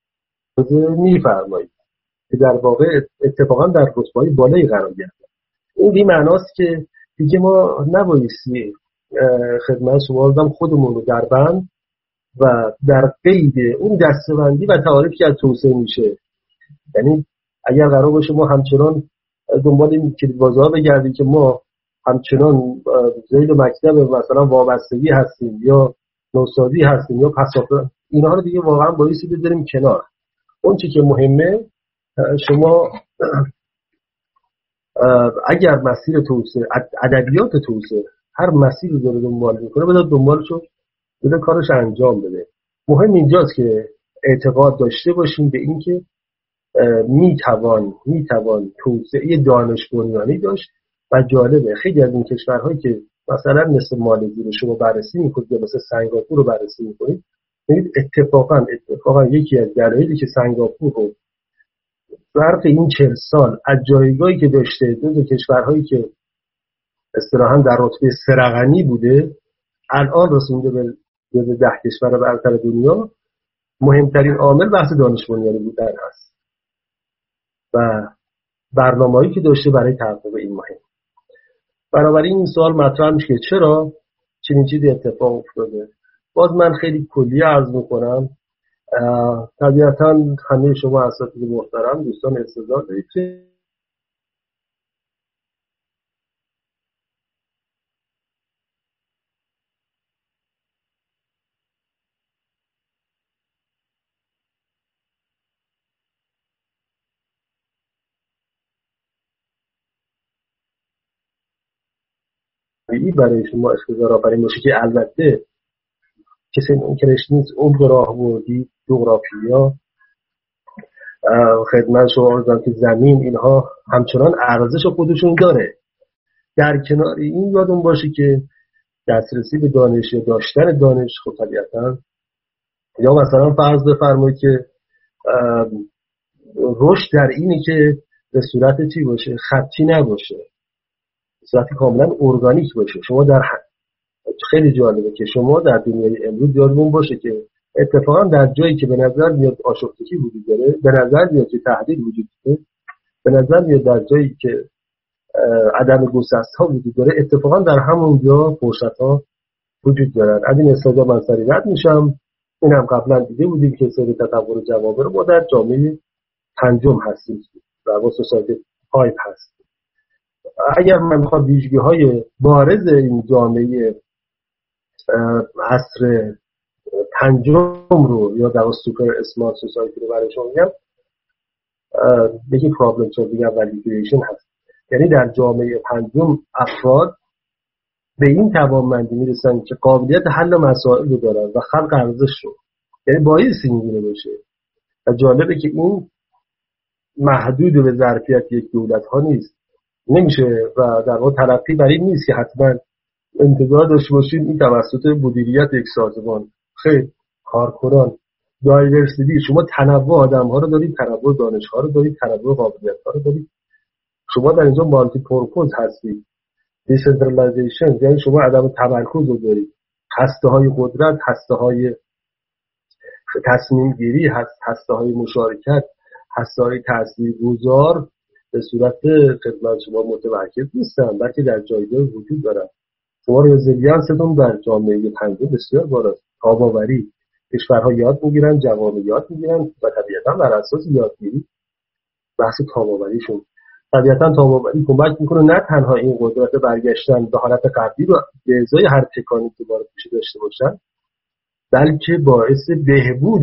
میفرمایید که در واقع اتفاقا در رتبه‌های بالایی قرار گرفتن. این بی معناست که دیگه ما نبایستی خدمت شما بودم خودمون رو در بند و در قید اون دسته‌بندی و تعاریفی که از توسعه میشه. یعنی اگر قرار باشه ما همچنان دنبال این کلیدوازه‌ها بگردیم که ما همچنان زید مکتب مثلا وابستگی هستیم یا نوسازی هستیم یا پسافه، اینها رو دیگه واقعا بایستی بذاریم کنار. اون چی که مهمه شما اگر مسیر توسعه ادبیات توسعه هر مسیری رو داره دنبال میکنه بذار دنبالشو بذار کارش انجام بده. مهم اینجاست که اعتقاد داشته باشیم به این که میتوان توسعه دانش بنیانی داشت. و جالبه خیلی از این کشورهایی که مثلا مثل مالزی رو شما بررسی میکنید یا مثل سنگاپور رو بررسی میکنید ببینید اتفاقا یکی از دلایلی که سنگاپور رو ظرف این 40 سال از جایگاهی که داشته دو کشورهایی که اصطلاحاً در رتبه سرقنی بوده الان رسونده به 10 کشور برتر دنیا، مهمترین عامل بحث دانش بنیانی بودن هست و برنامه‌ای که داشته برای تحقق این مهم. بنابراین این سوال مطرح میشه که چرا چنین چیزی اتفاق افتاده. باز من خیلی کلی عرض میکنم. طبیعتاً همه شما اساتید محترم دوستان استعداد دارید که برای شما اختزار آفرین باشه که البته کسی منکرش نیست. عمق راهبردی، جغرافیا، خدمت شما بودم که زمین، اینها همچنان ارزش خودشون داره. در کنار این یادون باشه که دسترسی به دانش یا داشتن دانش خب طبیعتاً یا مثلا فرض بفرمایید که رشد در اینی که به صورت چی باشه؟ خطی نباشه، به صورت کاملا ارگانیک باشه. شما در خیلی جالبه که شما در دنیای امروز یادمون باشه که اتفاقا در جایی که به نظر میاد آشفتگی وجود داره، به نظر میاد که تهدید وجود داره، به نظر میاد در جایی که عدم گسست‌ها وجود داره، اتفاقا در همون جا فرصت‌ها وجود دارن. از این استفاده من سریع رد میشم. این هم قبلا دیده بودیم که سری تطور جوامع رو ما در جامعه پنجم هستیم و با سوسایتی 5 هست. اگر من بخوام ویژگی‌های بارز این جامعه عصر پنجم رو یا در سوپر اسمارت سوسایتی رو برای شما میگم، یکی پرابلم سولوینگ و والیدیشن هست. یعنی در جامعه پنجم افراد به این توانمندی میرسن که قابلیت حل مسائل رو دارن و خلق ارزش رو، یعنی بایستی اینگونه باشه. و جالبه که این محدود به ظرفیت یک دولت ها نیست، نمیشه و در واقع تلقی بر این نیست که حتما انتظار داشته باشیم این توسط مدیریت یک سازمان. خیلی کارکنان دایورسیتی، شما تنوع آدم ها رو دارید، تنوع دانش ها رو دارید، تنوع قابلیت ها رو دارید. شما در اینجا مالتی پورپوز هستید. دیسنترالایزیشن یعنی شما عدم تمرکز رو دارید. هسته های قدرت، هسته های تصمیم گیری، هسته های مشارکت، هسته های تاثیرگذار به صورت خدمت شما متمرکز نیستن، بلکه در جایگاه وجود دارن. شما رزیلینستون در جامعه پنجم بسیار بالاست. تاب‌آوری کشورها یاد میگیرن، جوامع یاد میگیرن و طبیعتا بر اساس یادگیری بحث تاب‌آوریشون طبیعتا تاب‌آوری کمک میکنه نه تنها این قدرت برگشتن به حالت قبلی رو به ازای هر تکانی که بار پیش داشته باشن، بلکه باعث بهبود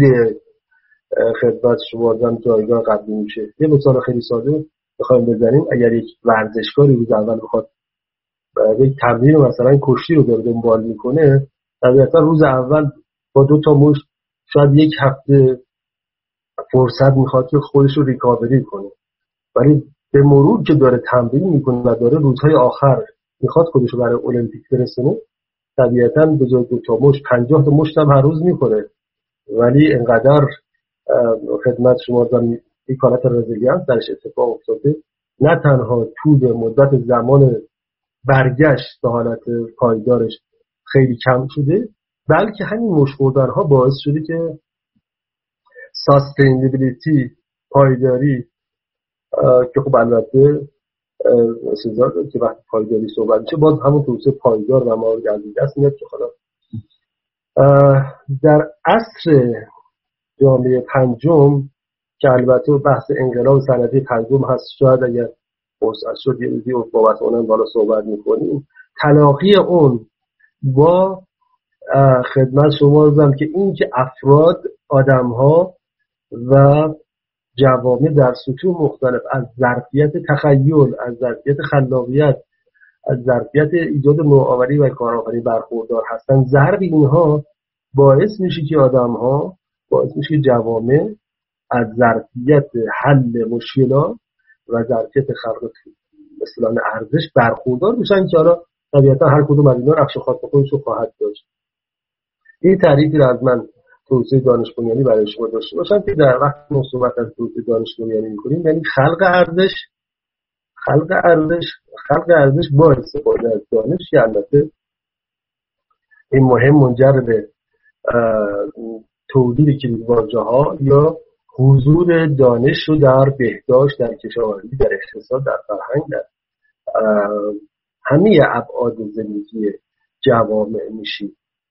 خدمت شما در جایگاه قبلی میشه. یه مثال خیلی ساده بخوایم بزنیم، اگر یک ورزشکاری روز اول بخواد یک تمرین مثلا کشتی رو داره دنبال میکنه، طبیعتا روز اول با 2 تا مشت شاید 1 هفته فرصت میخواد که خودش رو ریکاوری کنه، ولی به مرور که داره تمرین میکنه و داره روزهای آخر میخواد خودش رو برای المپیک برسونه، طبیعتا به جای 2 تا مشت 50 تا مشت هم هر روز میخوره. ولی انقدر خدمت شما دارم یک حالت رزیلینس درش اتفاق افتاده، نه تنها طول مدت زمان برگشت به حالت پایدارش خیلی کم شده، بلکه همین مشخوردنها باعث شده که ساستینبیلیتی، پایداری که خب البته سزار داره که وقتی پایداری صحبت میشه باز همون توسعه پایدار و مورد عزیز است میاد که حالا در عصر جامعه پنجم که البته بحث انقلاب صنعتی پنجم هست، شاید اگر فرصت شد یه روزی بابت اونم بالا صحبت میکنیم، تلاقی اون با خدمت شما بگم که این که افراد، آدم‌ها و جوامع در سطوح مختلف از ظرفیت تخیل، از ظرفیت خلاقیت، از ظرفیت ایجاد نوآوری و کارآفرینی برخوردار هستن، ضرب اینها باعث میشه که آدم‌ها، باعث میشه که جوامع از ظرفیت حل مشکلات و ظرفیت خلق اصطلاحاً ارزش برخوردار بشن که حالا طبیعتا هر کدوم از اینا نقش خاص خودش رو خواهد داشت. این تعریفی رو از من توسعه دانش بنیانی برای شما داشته باشم که در وقت ما صحبت از توسعه دانش بنیانی می‌کنیم یعنی خلق ارزش با استفاده از دانش، که البته این مهم منجر به تولید کلیدواژه‌ها یا حضور دانش رو در بهداشت، در کشاورزی، در اقتصاد، در فرهنگ، در همه ابعاد زندگی جوامع میشید.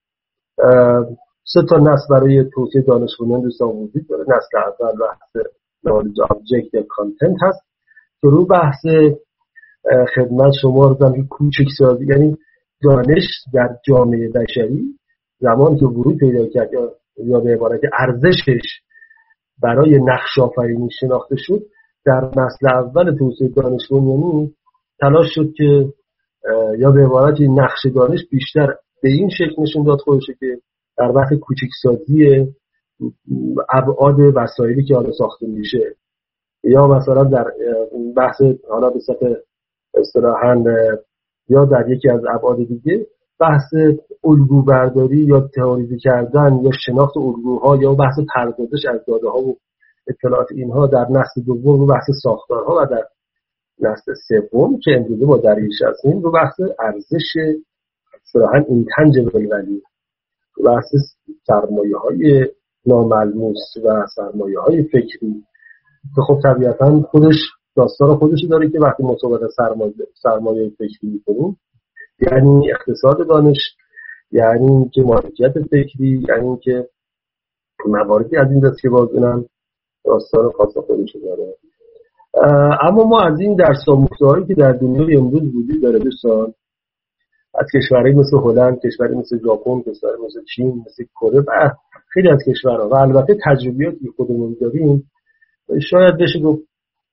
3 نسل برای توسعه دانش بنیان دوستان وجود داره. نسل اول بحث knowledge object یا کانتنت هست که رو بحث خدمت شما رو دارم که کوچکسازی، یعنی دانش در جامعه بشری زمان که ورود پیدا کرد یا به عبارت ارزشش برای نقش آفرینی شناخته شد، در نسل اول توسعه دانش بنیانی تلاش شد که یا به عبارت نقش دانش بیشتر به این شکل نشون داد خودشه که در بحث کوچکسازی ابعاد وسایلی که حالا ساخته میشه، یا مثلا در بحث حالا به صورت اصطلاحاً یا در یکی از ابعاد دیگه بحث الگو برداری یا تئوریزه کردن یا شناخت الگوها یا بحث پردازش از داده ها و اطلاعات اینها در نسل دوم رو بحث ساختارها و در نسل سوم که امروزه ما درگیرش هستیم رو بحث ارزش اصطلاحاً اینتنجبل ولی بحث سرمایه‌های ناملموس و سرمایه‌های فکری که خب طبیعتاً خودش داستان خودشی داره که وقتی ما صحبت از سرمایه فکری می‌کنیم یعنی اقتصاد دانش، یعنی که مالکیت فکری، یعنی که مواردی از این دست که باز اینم داستان خاص خودشی داره. اما ما از این درس آموخته‌هایی که در دنیای امروز وجود داره دوستان، از کشورهایی مثل هلند، کشوری مثل ژاپن، کشوری مثل چین، مثل کره و خیلی از کشورها و البته تجربیاتی که خودمون داریم، شاید بشه گفت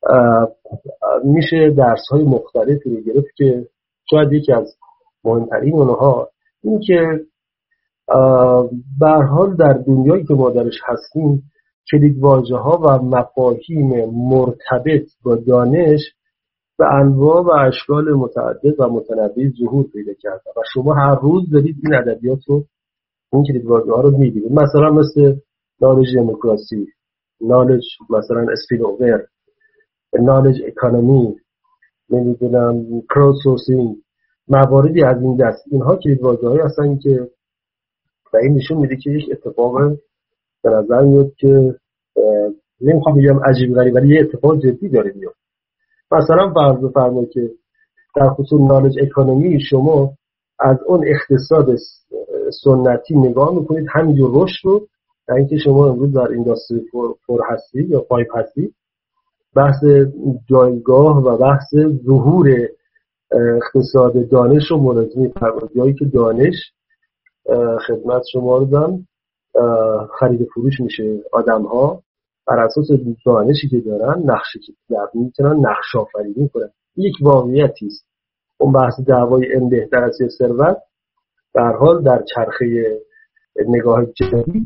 میشه درس‌های مختلفی رو گرفت که شاید یکی از مهمترین اونها این که به هر حال در دنیایی که ما درش هستیم کلیدواژه‌ها و مفاهیم مرتبط با دانش به انواع و اشکال متعدد و متنوع ظهور پیدا کرده و شما هر روز دارید این ادبیات رو، این کلیدواژه‌ها رو می‌بینید. مثلا مثل نالج دموکراسی، نالج مثلا اسپینوور، نالج اکانومی، نمیدونم کراود سورسینگ، مواردی از این دست. اینها کلیدواژه‌هایی هستن که و این نشون میده که یک اتفاق به نظر میاد که نمیخوام بگم عجیب غریب ولی یه اتفاق جدی داره میاد. مثلا فرض بفرمایید که در خصوص نالج اکانومی شما از اون اقتصاد سنتی نگاه میکنید همینجور رشد رو، در اینکه شما امروز در اینداستری فور هستی یا 5 هستی، بحث جایگاه و بحث ظهور اقتصاد دانش رو ملاحظه می‌فرمایید، جایی که دانش خدمت شما رو دارم خرید فروش میشه، آدم‌ها بر اساس دانشی که دارن نقشی که میتونن نقش آفرینی کنن. یک واقعیتی است. اون بحث دعوای علم بهتر از ثروت به هر حال در چرخه نگاه جدید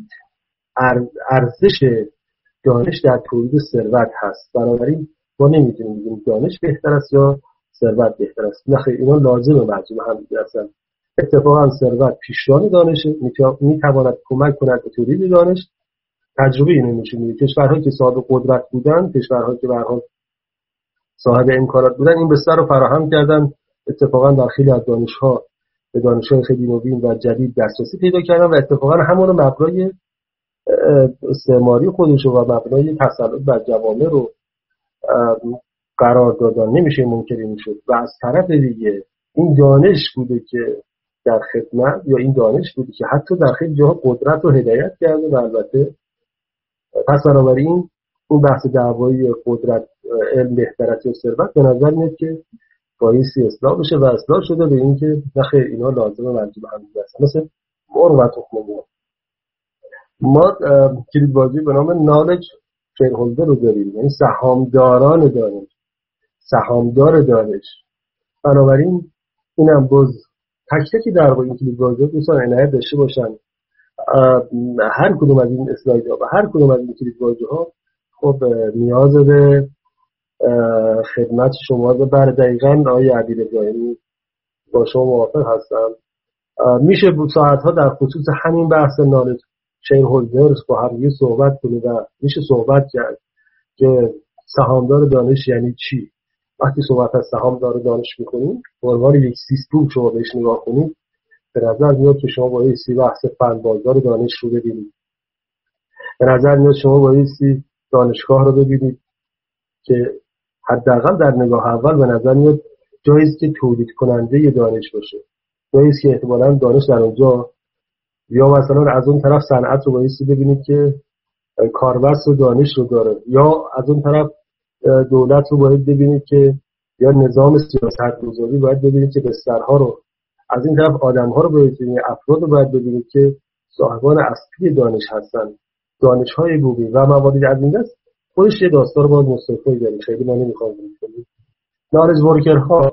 ارزش دانش در تولید ثروت هست. بنابراین ما نمیتونیم بگیم دانش بهتر است یا ثروت بهتر است. نه خیر، اینا لازمه موضوع هم هستن. اتفاقا ثروت پیشران دانشه، میتواند کمک کند به تولید دانش. تجربه اینو نشون میده. کشورهایی که صاحب قدرت بودن، کشورهایی که به هر حال صاحب امکانات بودن، این بستر رو فراهم کردن. اتفاقا در خیلی از دانش‌ها به دانش‌های خیلی نوین و جدید دسترسی پیدا کردن و اتفاقا همون مبنای استعماری خودش و مبنای تسلط بر جوامع رو قرار دادن نمیشه منکر میشد. و از طرف دیگه این دانش بوده که در خدمت، یا این دانش بوده که حتی در خیلی جاها قدرت رو هدایت کرده. و البته پس بنابراین اون بحث دعوایی قدرت، علم، بهترت یا ثروت به نظر میاد که بایستی اصلاح بشه و اصلاح شده به این که نخیر اینا لازمه منجوب هم دیگه هستن. مثل مر و تخم مرغ. ما کلیدواژه به نام نالج شیرهولدر رو داریم، یعنی سهامداران دانش، سهامدار دانش. بنابراین اینم باز تک تکی در واقع این کلیدواژه دوستان عنایت داشته باشن. هر کدوم از این اسلایدها و هر کدوم از این کلیدواژه ها خب نیاز به خدمت شما بر دقیقاً آقای عبیر ابراهیمی با شما موافق هستم. میشه ساعتها در خصوص همین بحث نالج شیرهولدرز با هم صحبت کنیم و میشه صحبت کرد که سهامدار دانش یعنی چی. وقتی صحبت از سهامدار دانش میکنیم به عنوان یک سیستم شما بهش نگاه کنید، به نظر میاد که شما بایستی بحث فن بازار دانش رو ببینید. به نظر میاد شما بایستی دانشگاه رو ببینید که حداقل در نگاه اول به نظر میاد جاییست که تولید کننده دانش باشه، جاییست که احتمالاً دانش در اونجا، یا مثلا از اون طرف صنعت رو بایستی ببینید که کاربست و دانش رو داره، یا از اون طرف دولت رو باید ببینید که، یا نظام سیاست‌گذاری باید ببینید که بسترها رو، از این طرف آدم‌ها رو باید ببینید، افراد رو باید ببینید که صاحبان اصلی دانش هستن، دانش‌های بومی و مواردی از این دست. خودش یه داستان باز مستقلی داره، خیلی من نمیخوام بگم. نالج ورکرها،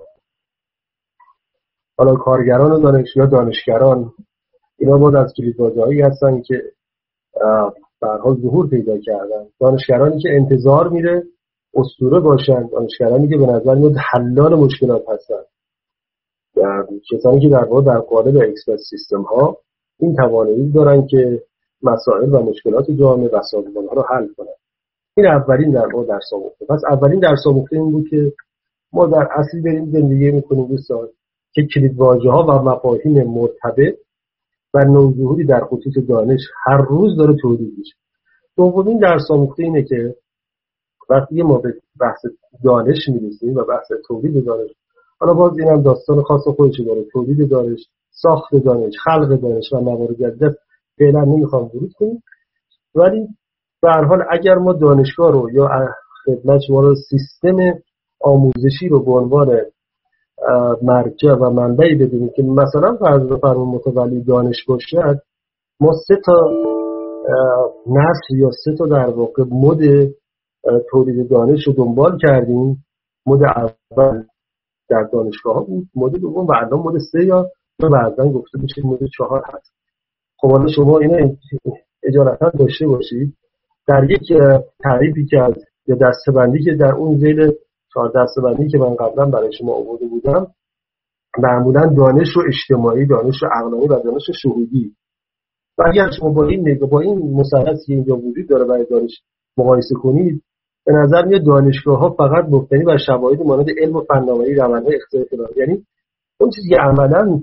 حالا کارگران دانش یا دانشگران، اینا باز از کلیدواژه‌هایی هستن که به هر حال ظهور پیدا کردن. دانشگرانی که انتظار میره اسطوره باشن، دانشگرانی که به نظر میاد حلال مشکلات هستن، کسانی که در واقع در قالب اکسپرت سیستم ها این توانایی دارن که مسائل و مشکلات جامعه و سازمان‌ها رو حل کنن. این اولین در واقع درس آموخته. پس اولین درس آموخته این بود که ما در اصل داریم زندگی میکنیم دوستان که کلیدواژه‌ها و مفاهیم مرتبط و نوظهوری در خصوص دانش هر روز داره تولید میشه. دومین درس آموخته اینه که وقتی ما به بحث دانش میرسیم و بحث تولید دانش، حالا باز اینم داستان خاص خودش داره، تولید دانش، ساخت دانش، خلق دانش و موارد جدید فعلا نمیخوام ورود کنیم، ولی به هر حال اگر ما دانشگاه رو یا خدمت شما رو سیستم آموزشی رو به عنوان مرجع و منبعی بدونیم که مثلا فرض بفرمایید متولی دانش باشد، ما 3 تا نسل یا 3 تا در واقع مد تولید دانش رو دنبال کردیم. مد اول در دانشگاه ها بود، مد دوم و الان مد 3 یا بعضا گفته میشه مد 4 هست. خب حالا شما اینو اجالتا داشته باشید در یک تعریفی که از یا دسته‌بندی که در اون ذیل 4 دسته‌بندی که من قبلا برای شما آورده بودم، معمولا دانش رو اجتماعی، دانش رو عقلانی و دانش شهودی. و اگر شما با این مثلثی که اینجا وجود داره برای دانش مقایسه کنید، به نظر میاد دانشگاه‌ها فقط مبتنی بر شواهد مانند علم و فناوری، روندهای اختراعی فلان، یعنی اون چیزی که عملاً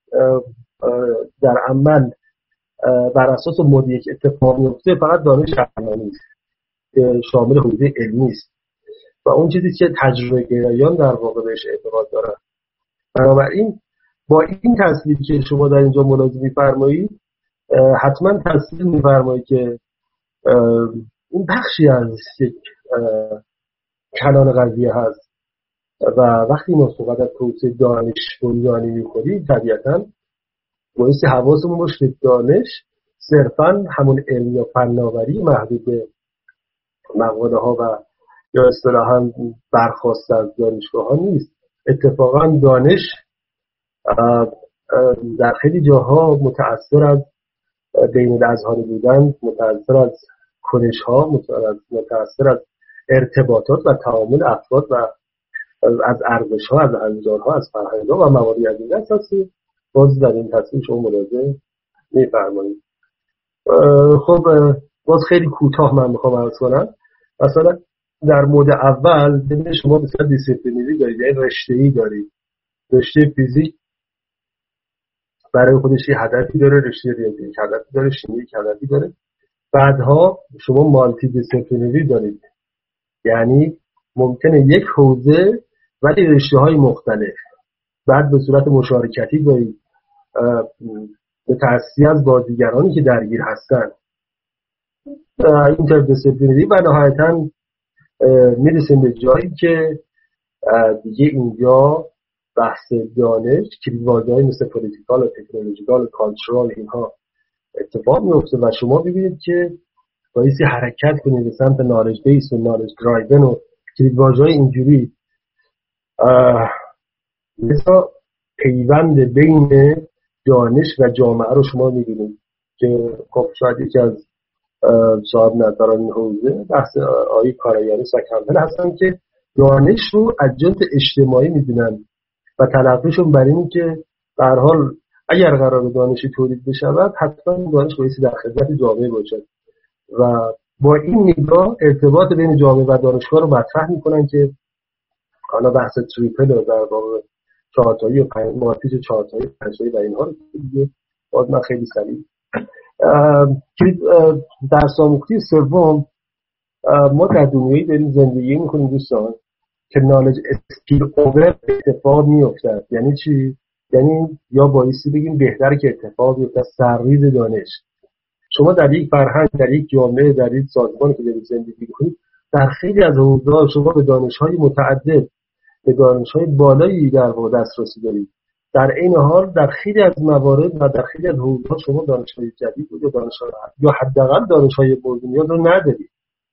در عمل بر اساس مد یک اتفاق میفته فقط دانش عملی است که شامل حوزه علمی است و اون چیزی که تجربه گرایان در واقع بهش اعتقاد دارن. بنابراین با این تصویری که شما در اینجا ملاحظه می‌فرمایید، حتما تصویر می‌فرمایید که این بخشی از یک کلان قضیه هست و وقتی ما صحبت از توسعه دانش بنیانی می‌کنیم طبیعتاً باعث حواسمون باشه که دانش صرفاً همون علم یا فناوری محدود به مقاله ها و یا اصطلاحاً برخواست از دانشگاه ها نیست. اتفاقاً دانش در خیلی جاها متأثر از بین الاذهانی بودن، متأثر از کنش ها، متأثر از ارتباطات و تعامل افراد و از ارزش ها، از انظار ها، از فرهنگ ها و مواردی از این دست هست. باز در این تصویر شما ملاحظه می‌فرمایید. خب باز خیلی کوتاه من میخوام عرض کنم. مثلا در مود اول ببینید شما مثلا دیسیپلینری دارید، یعنی رشته‌ای دارید. رشته فیزیک برای خودش یه هدفی داره، رشته ریاضی یک هدفی داره، شیمی یک هدفی داره. بعدها شما مالتی دیسیپلینری دارید، یعنی ممکنه یک حوزه ولی رشته‌های مختلف، بعد به صورت مشارکتی به تأسیس از بازیگرانی که درگیر هستن اینتردیسیپلینری و نهایتاً میرسیم به جایی که دیگه اینجا بحث دانش کلیدواژه‌های مثل پولیتیکال و تکنولوژیکال و کالچورال اینها اتفاق میفته و شما ببینید که بایستی حرکت کنید به سمت نالج بیس و نالج درایون و کلیدواژه‌های اینجوری مثلا پیوند بین دانش و جامعه رو شما می‌بینید که خب شاید یکی از صاحب نظران این حوزه بحث آقای کارایانی سکندر هستن که دانش رو از جنس اجتماعی می‌دونن و تلقیشون بر اینه که به هر حال اگر قرار دانشی تولید بشود حتما این دانش بایستی در خدمت جامعه باشد و با این نگاه ارتباط بین جامعه و دانشگاه رو مطرح می‌کنن که حالا بحث تریپل و در واقع چهارتایی و مارتیج چهارتایی پنجتایی و اینها رو دیگه باز من خیلی سریع درس آموختی سوم ما در دنیایی داریم زندگی میکنیم دوستان که نالج اسکیل اوور اتفاق میفته. یعنی چی؟ یعنی یا بایستی بگیم بهتره که اتفاق بیفته سرریز دانش. شما در یک فرهنگ، در یک جامعه، در یک سازمانی که دارید زندگی میکنید در خیلی از حوزه‌ها شما به دانش‌های متعدد، به دانش‌های بالایی در واقع دسترسی دارید. در این حال در خیلی از موارد و در خیلی از حوزه‌ها شما دانش‌های جدید یا حداقل دانش‌های مورد نیاز رو ندارید.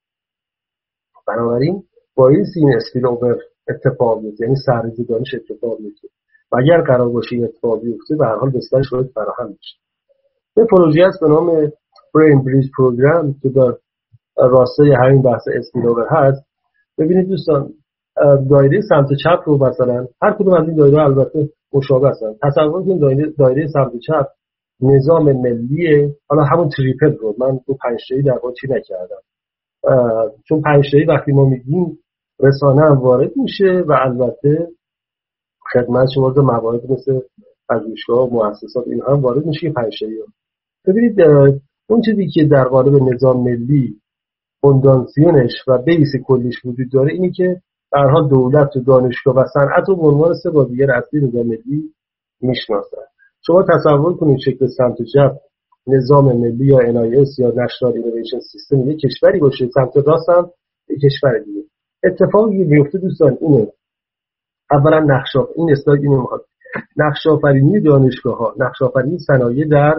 بنابراین باید این اسکیل اوور اتفاق بیفته، یعنی سرریزی دانش اتفاق بیفته و اگر قرار باشه این اتفاق بیفته به هر حال بسترش باید فراهم بشه. یه پروژه هست به نام برین بریج پروگرام که در راستای همین بحث اسکیل اوور هست. ببینید دوستان دایره سمت چپ رو مثلا هر کدوم از این دایره البته مشابه هستن. تصور کنید دایره سمت چپ نظام ملیه، حالا همون تریپل رو من تو 5 تایی در واقع چی نکردم چون 5 تایی وقتی ما میگیم رسانه هم وارد میشه و البته خدمت شما به موارد مثل پژوهشگاه و مؤسسات این هم وارد میشه که 5 تایی. ببینید اون چیزی که در قالب نظام ملی فونداسیونش و بیس کلیش وجود داره اینی که در حال دولت و دانشگاه و صنعت رو به عنوان سه بازیگر اصلی نظام ملی میشناسن. شما تصور کنید شکل سمت چپ نظام ملی یا NIS یا نشنال اینویشن سیستم یک کشوری باشه، سمت راست هم یک کشور دیگه. اتفاقی میفته دوستان اینه، اولا این اسلاید اینو میخواد نقش آفرینی دانشگاه‌ها، نقش آفرینی صنایع در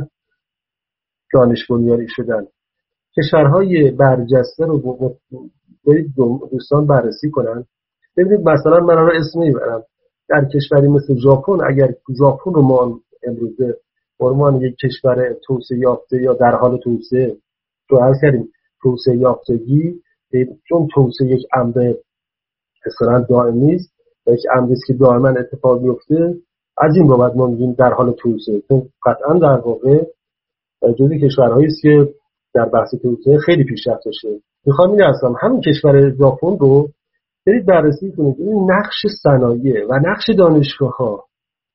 دانش بنیانی شدن کشورهای برجسته رو برید دوستان بررسی کنن. ببینید مثلا من الان اسم میبرم در کشوری مثل ژاپن، اگر ژاپن رو ما امروزه عنوان یک کشور توسعه یافته یا در حال توسعه رو عرض کردیم توسعه یافتگی، چون توسعه یک امر اصلا دائمی نیست، یک امری است که دائما اتفاق میفته، از این بابت ما میگیم در حال توسعه، چون قطعا در واقع جزو کشورهایی است که در بحث توسعه خیلی پیشرفت داشته. میخوام این هستم همین کشور ژاپن رو برید بررسی کنید این نقش صنایع و نقش دانشگاه‌ها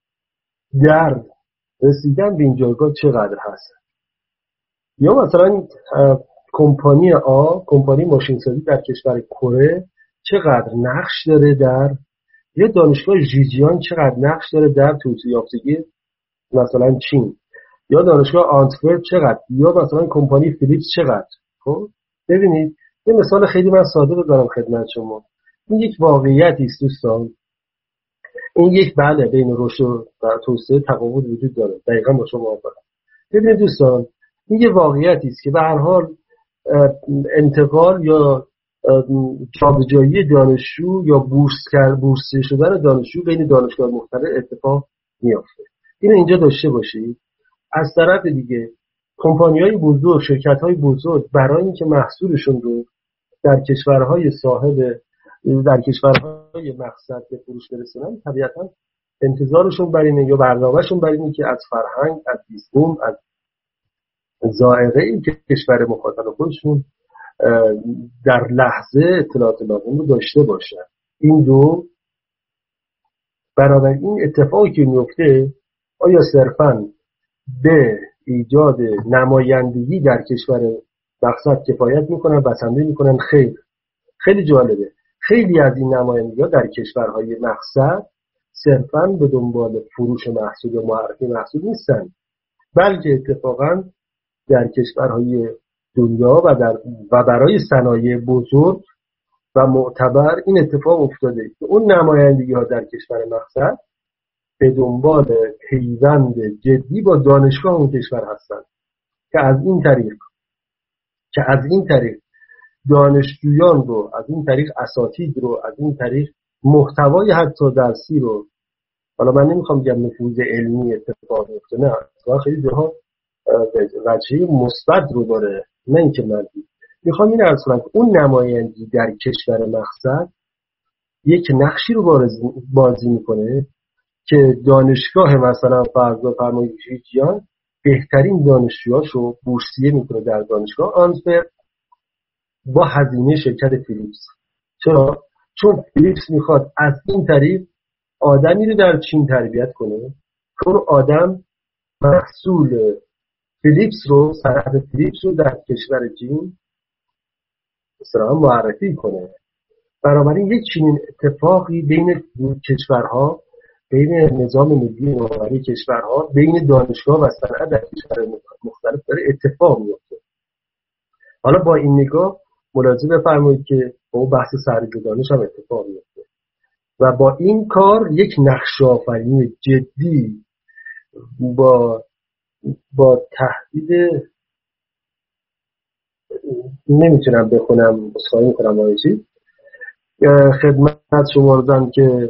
در رسیدن به این جایگاه چقدر هست. یا مثلا کمپانی کمپانی ماشینسازی در کشور کره چقدر نقش داره در، یا دانشگاه ژیجیان چقدر نقش داره در توسعه یافتگی مثلا چین، یا دانشگاه آنتورپ چقدر، یا مثلا کمپانی فیلیپس چقدر. خب ببینید یه مثال خیلی من ساده بذارم خدمت شما. این یک واقعیتی است دوستان، این یک بله بین رشد و توسعه تفاوت وجود داره، دقیقاً با شما موافقم. ببینید دوستان این یک واقعیتی است که به هر حال انتقال یا جابجایی دانشجو یا بورسیه شدن دانشجو بین دانشگاه مختلف اتفاق میافته. اینو اینجا داشته باشید. از طرف دیگه کمپانی‌های بزرگ، شرکت‌های بزرگ برای اینکه محصولشون رو در کشورهای در کشورهای مقصد به فروش برسونن طبیعتاً انتظارشون بر اینه یا برنامه‌شون بر اینه که از فرهنگ، از سیستم، از ذائقه‌ای که کشور مخاطب خودشون در لحظه اطلاعات لازم رو داشته باشن. این دو برابر این اتفاقی که میفته آیا صرفاً به ایجاد نمایندگی در کشور مقصد کفایت میکنن، بسنده میکنن؟ خیر. خیلی جالبه. خیلی از این نمایندگی‌ها در کشورهای مقصد صرفاً به دنبال فروش محصول و معرفی محصول نیستن، بلکه اتفاقاً در کشورهای دنیا و برای صنایع بزرگ و معتبر این اتفاق افتاده که اون نمایندگی‌ها در کشور مقصد به دنبال پیوند جدی با دانشگاه اون کشور هستند که از این طریق دانشجویان رو، از این طریق اساتید رو، از این طریق محتوای حتی درسی رو، حالا من نمیخوام بگم نفوذ علمی اتفاق میفته، نه اتفاقا خیلی جاها وجهه مثبت رو داره، نه اینکه منفی. میخوام این عرض کنم که اون نمایندگی در کشور مقصد یک نقشی رو بازی میکنه که دانشگاه مثلا فرمایشی جیان بهترین دانشجوهاشو بورسیه میکنه در دانشگاه آنتورپ با هزینه شرکت فیلیپس. چرا؟ چون فیلیپس میخواد از این طریق آدمی رو در چین تربیت کنه که اون آدم محصول فیلیپس رو، صنعت فیلیپس رو در کشور چین مثلا معرفی کنه. بنابراین یک چنین اتفاقی بین کشورها، بین نظام ملی نوآوری کشورها، بین دانشگاه و صنعت در کشورهای مختلف داره اتفاق میفته. حالا با این نگاه ملاحظه بفرمایید که با بحث سرریز دانش هم اتفاق میفته و با این کار یک نقش آفرینی جدی با تهدید، نمیتونم بخونم، اصخایی میکنم آیجی خدمت شما رو دارم که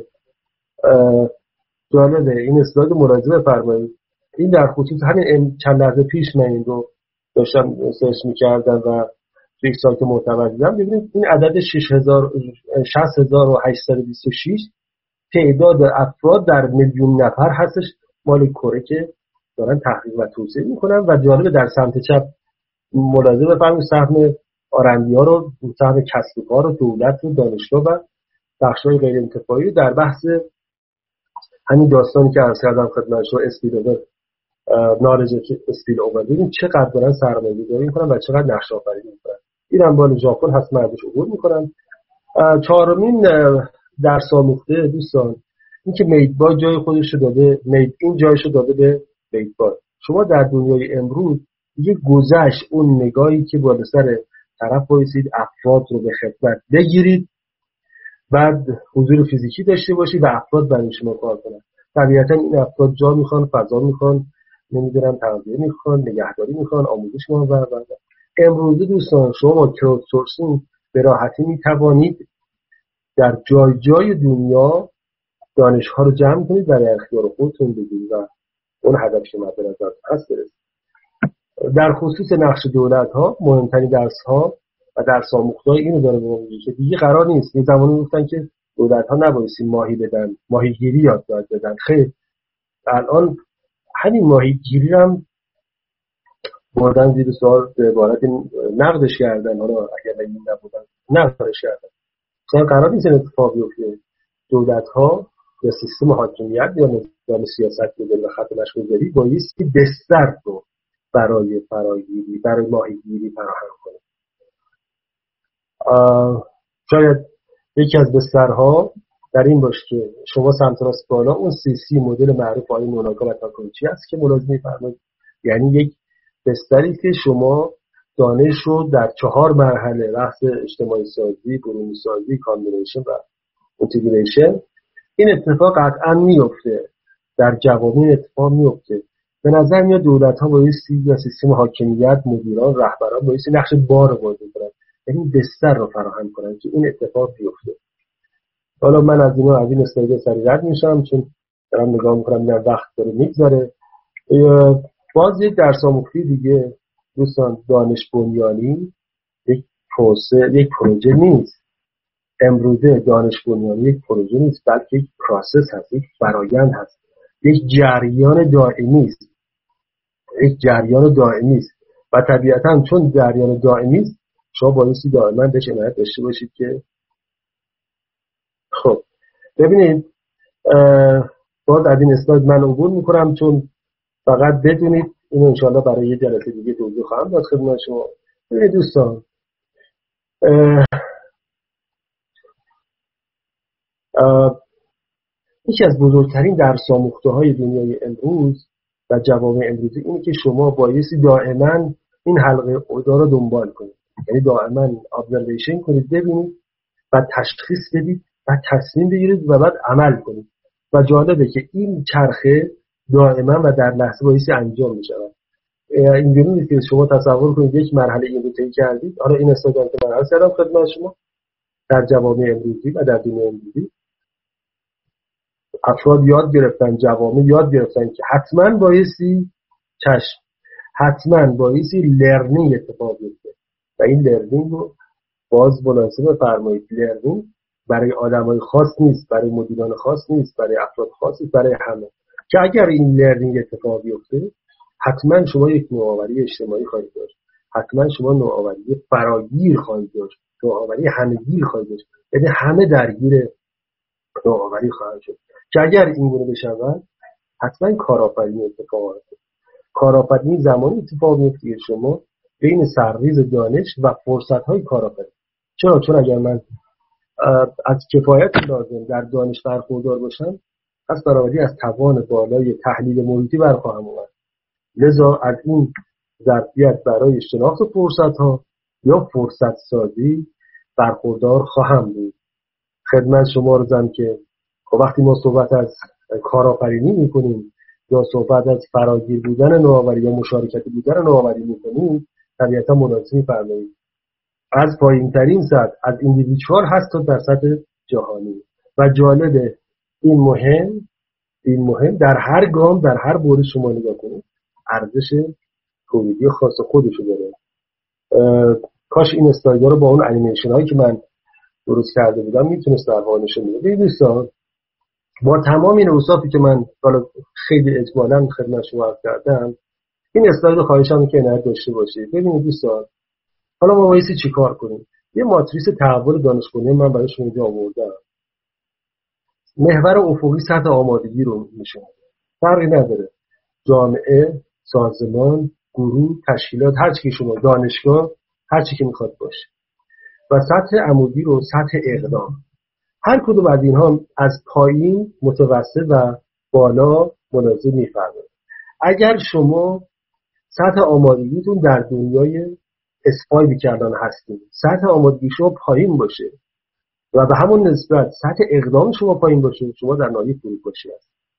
جالبه این اسلاید ملاحظه بفرمایید. این در خصوص همین چند لحظه پیش من این رو داشتم سرچ میکردم و توی یک سایت معتبر دیدم. ببینید این عدد 60826 تعداد افراد در میلیون نفر هستش مال کره که دارن تحقیق و توسعه میکنن و جالبه در سمت چپ ملاحظه بفرمایید سهم آرندی‌ها رو، سهم کسب و کار رو، دولت رو، دانشگاه و بخش‌های غیر انتفاعی در بحث همین داستانی که عرض کردم خدمت شما اسپیل نالج اسپیل اوور، ببین چقدر دارن سرمایه‌گذاری میکنن و چقدر نقش آفرینی میکنن. این هم بال ژاپن هست، مردش عبور میکنن. چهارمین درس آموخته دوستان این که میدبای جای خودش رو داده، مید این جایش رو داده به میدبای. شما در دنیای امروز یه گذشت اون نگاهی که بالا سر طرف بایستید افراد رو به خدمت بگیرید، بعد حضور فیزیکی داشته باشید و افراد برای شما کار کنن. طبیعتا این افراد جا میخوان، فضا میخوان، نمیدونم تغذیه میخوان، نگهداری میخوان، آموزش میخوان و امروزه دوستان شما با کراود سورسینگ به راحتی میتوانید در جای جای دنیا دانش‌ها رو جمع کنید برای اختیار خودتون بگیرید و اون هدفی که مد نظر هست برسید. در خصوص نقش دولت‌ها مهمترین درس‌ها و درس آموخته‌های اینو داره به ما میگه که دیگه قرار نیست یه زمانی گفتن که دولت‌ها نبایستی ماهی بدن، ماهیگیری یاد بدن. خیر، الان همین ماهیگیری هم بردن زیر سوال به عبارت نقدش کردن. حالا اگر این نبودن نقدش کردن. مثلا قرار نیست این اتفاق بیفته. دولت‌ها یا سیستم حاکمیت یا نظام سیاست‌گذاری و خط مشغول‌گری بایستی بستر رو برای فراگیری، برای ماهیگیری فراهم کنه. شاید یکی از بسترها در این باشه که شما سمت راست بالا اون سی مدل معروف آقای نوناگا و تاکویچی هست که ملاحظه می‌فرمایید، یعنی یک بستری که شما دانش رو در 4 مرحله، بحث اجتماعی سازی، گروهی سازی، کامبینیشن و اینتگریشن، این اتفاق قطعا میفته در جوامع، اتفاق میفته. به نظر میاد دولت‌ها بایستی یا سیستم حاکمیت، مدیران، رهبران بایستی نقش بار رو بازی کنن، یعنی بستر رو فراهم کنن که این اتفاق بیفته. حالا من از این اسلاید سری رد میشم چون دارم نگاه میکنم نه وقت داره میگذره. باز یک درس آموختی دیگه دوستان، دانش بنیانی یک پروژه نیست. امروزه دانش بنیانی یک پروژه نیست، بلکه یک پروسس هست، یک فرایند هست، یک جریان دائمی است و طبیعتاً چون جریان دائمی است شما بایستی دائما بهش عنایت داشته باشید که خب ببینید باز از این اسلاید من عبور میکنم چون فقط بدونید اینو انشاءالله برای یه جلسه دیگه توضیح خواهم داد خدمت شما. ببینید دوستان یکی از بزرگترین درس آموخته‌های دنیای امروز و جوامع امروزی اینه که شما بایستی دائما این حلقه اودا رو دنبال کنید، یعنی دائما ابزرویشن کنید، ببینید و تشخیص بدید و تصمیم بگیرید و بعد عمل کنید. و جالبه که این چرخه دائما و در لحظه بایستی انجام میشه. اینجوری نیست که شما تصور کنید یک مرحله این رو طی کردید. آره این استفاده که من عرض کردم خدمت شما در جوامع امروزی و در دنیای امروزی افراد یاد گرفتن، جوامع یاد گرفتن که حتما بایستی حتما بایستی لرنینگ اتفاق بیفته و این لرنینگ رو باز مناسب بفرمایید. لرنینگ برای آدمای خاص نیست، برای مدیران خاص نیست، برای افراد خاص نیست، برای همه. که اگر این لرنینگ اتفاق بیفته حتما شما یک نوآوری اجتماعی خواهید داشت، حتما شما نوآوری فراگیر خواهید داشت، نوآوری همه‌گیر خواهید داشت، یعنی همه درگیر نوآوری خواهند شد. که اگر این گونه بشود حتما کارآفرینی اتفاق میفته. کارآفرینی زمانی اتفاق میفته که شما بین سرریز دانش و فرصت‌های کارآفرینی. چون اگر من از کفایت لازم در دانش برخوردار باشم، پس بنابراین از توان بالای تحلیل محیطی برخواهم اومد. لذا از این ظرفیت برای شناخت فرصت‌ها یا فرصت سازی برخوردار خواهم بود. خدمت شما عرضم که وقتی ما صحبت از کارآفرینی می‌کنیم یا صحبت از فراگیر بودن نوآوری یا مشارکتی بودن نوآوری می‌کنیم، طبیعتا مناسب می‌فرمایید از پایین‌ترین سطح از ایندیویدوال هست تا در سطح جهانی. و جالب این مهم در هر گام در هر بعد شما نگاه کنید ارزش تولیدی خاص خودشو داره. کاش این اسلایدها رو با اون انیمیشن هایی که من درست کرده بودم میتونست در واقع نشون بده. ببینید دوستان، با تمام این اوصافی که من حالا خیلی اجمالاً خدمت شما عرض کردم، این اسلاید رو خواهشام که عنایت داشته باشید. ببینید دوستان، حالا ما بایستی چیکار کنیم؟ یه ماتریس تحول دانش بنیان من برای شما اینجا آوردم. محور افقی سطح آمادگی رو نشون میده. فرقی نداره جامعه، سازمان، گروه، تشکیلات، هر چی که شما، دانشگاه، هر چی که میخواد باشه. و سطح عمودی رو سطح اقدام. هر کدوم از اینها از پایین، متوسط و بالا ملاحظه می‌فرمایید. اگر شما سطح آمادگیتون در دنیای اسپایل که الان هستیم، سطح آمادگی شما پایین باشه و به همون نسبت سطح اقدام شما پایین باشه، شما در ناحیه فروپاشی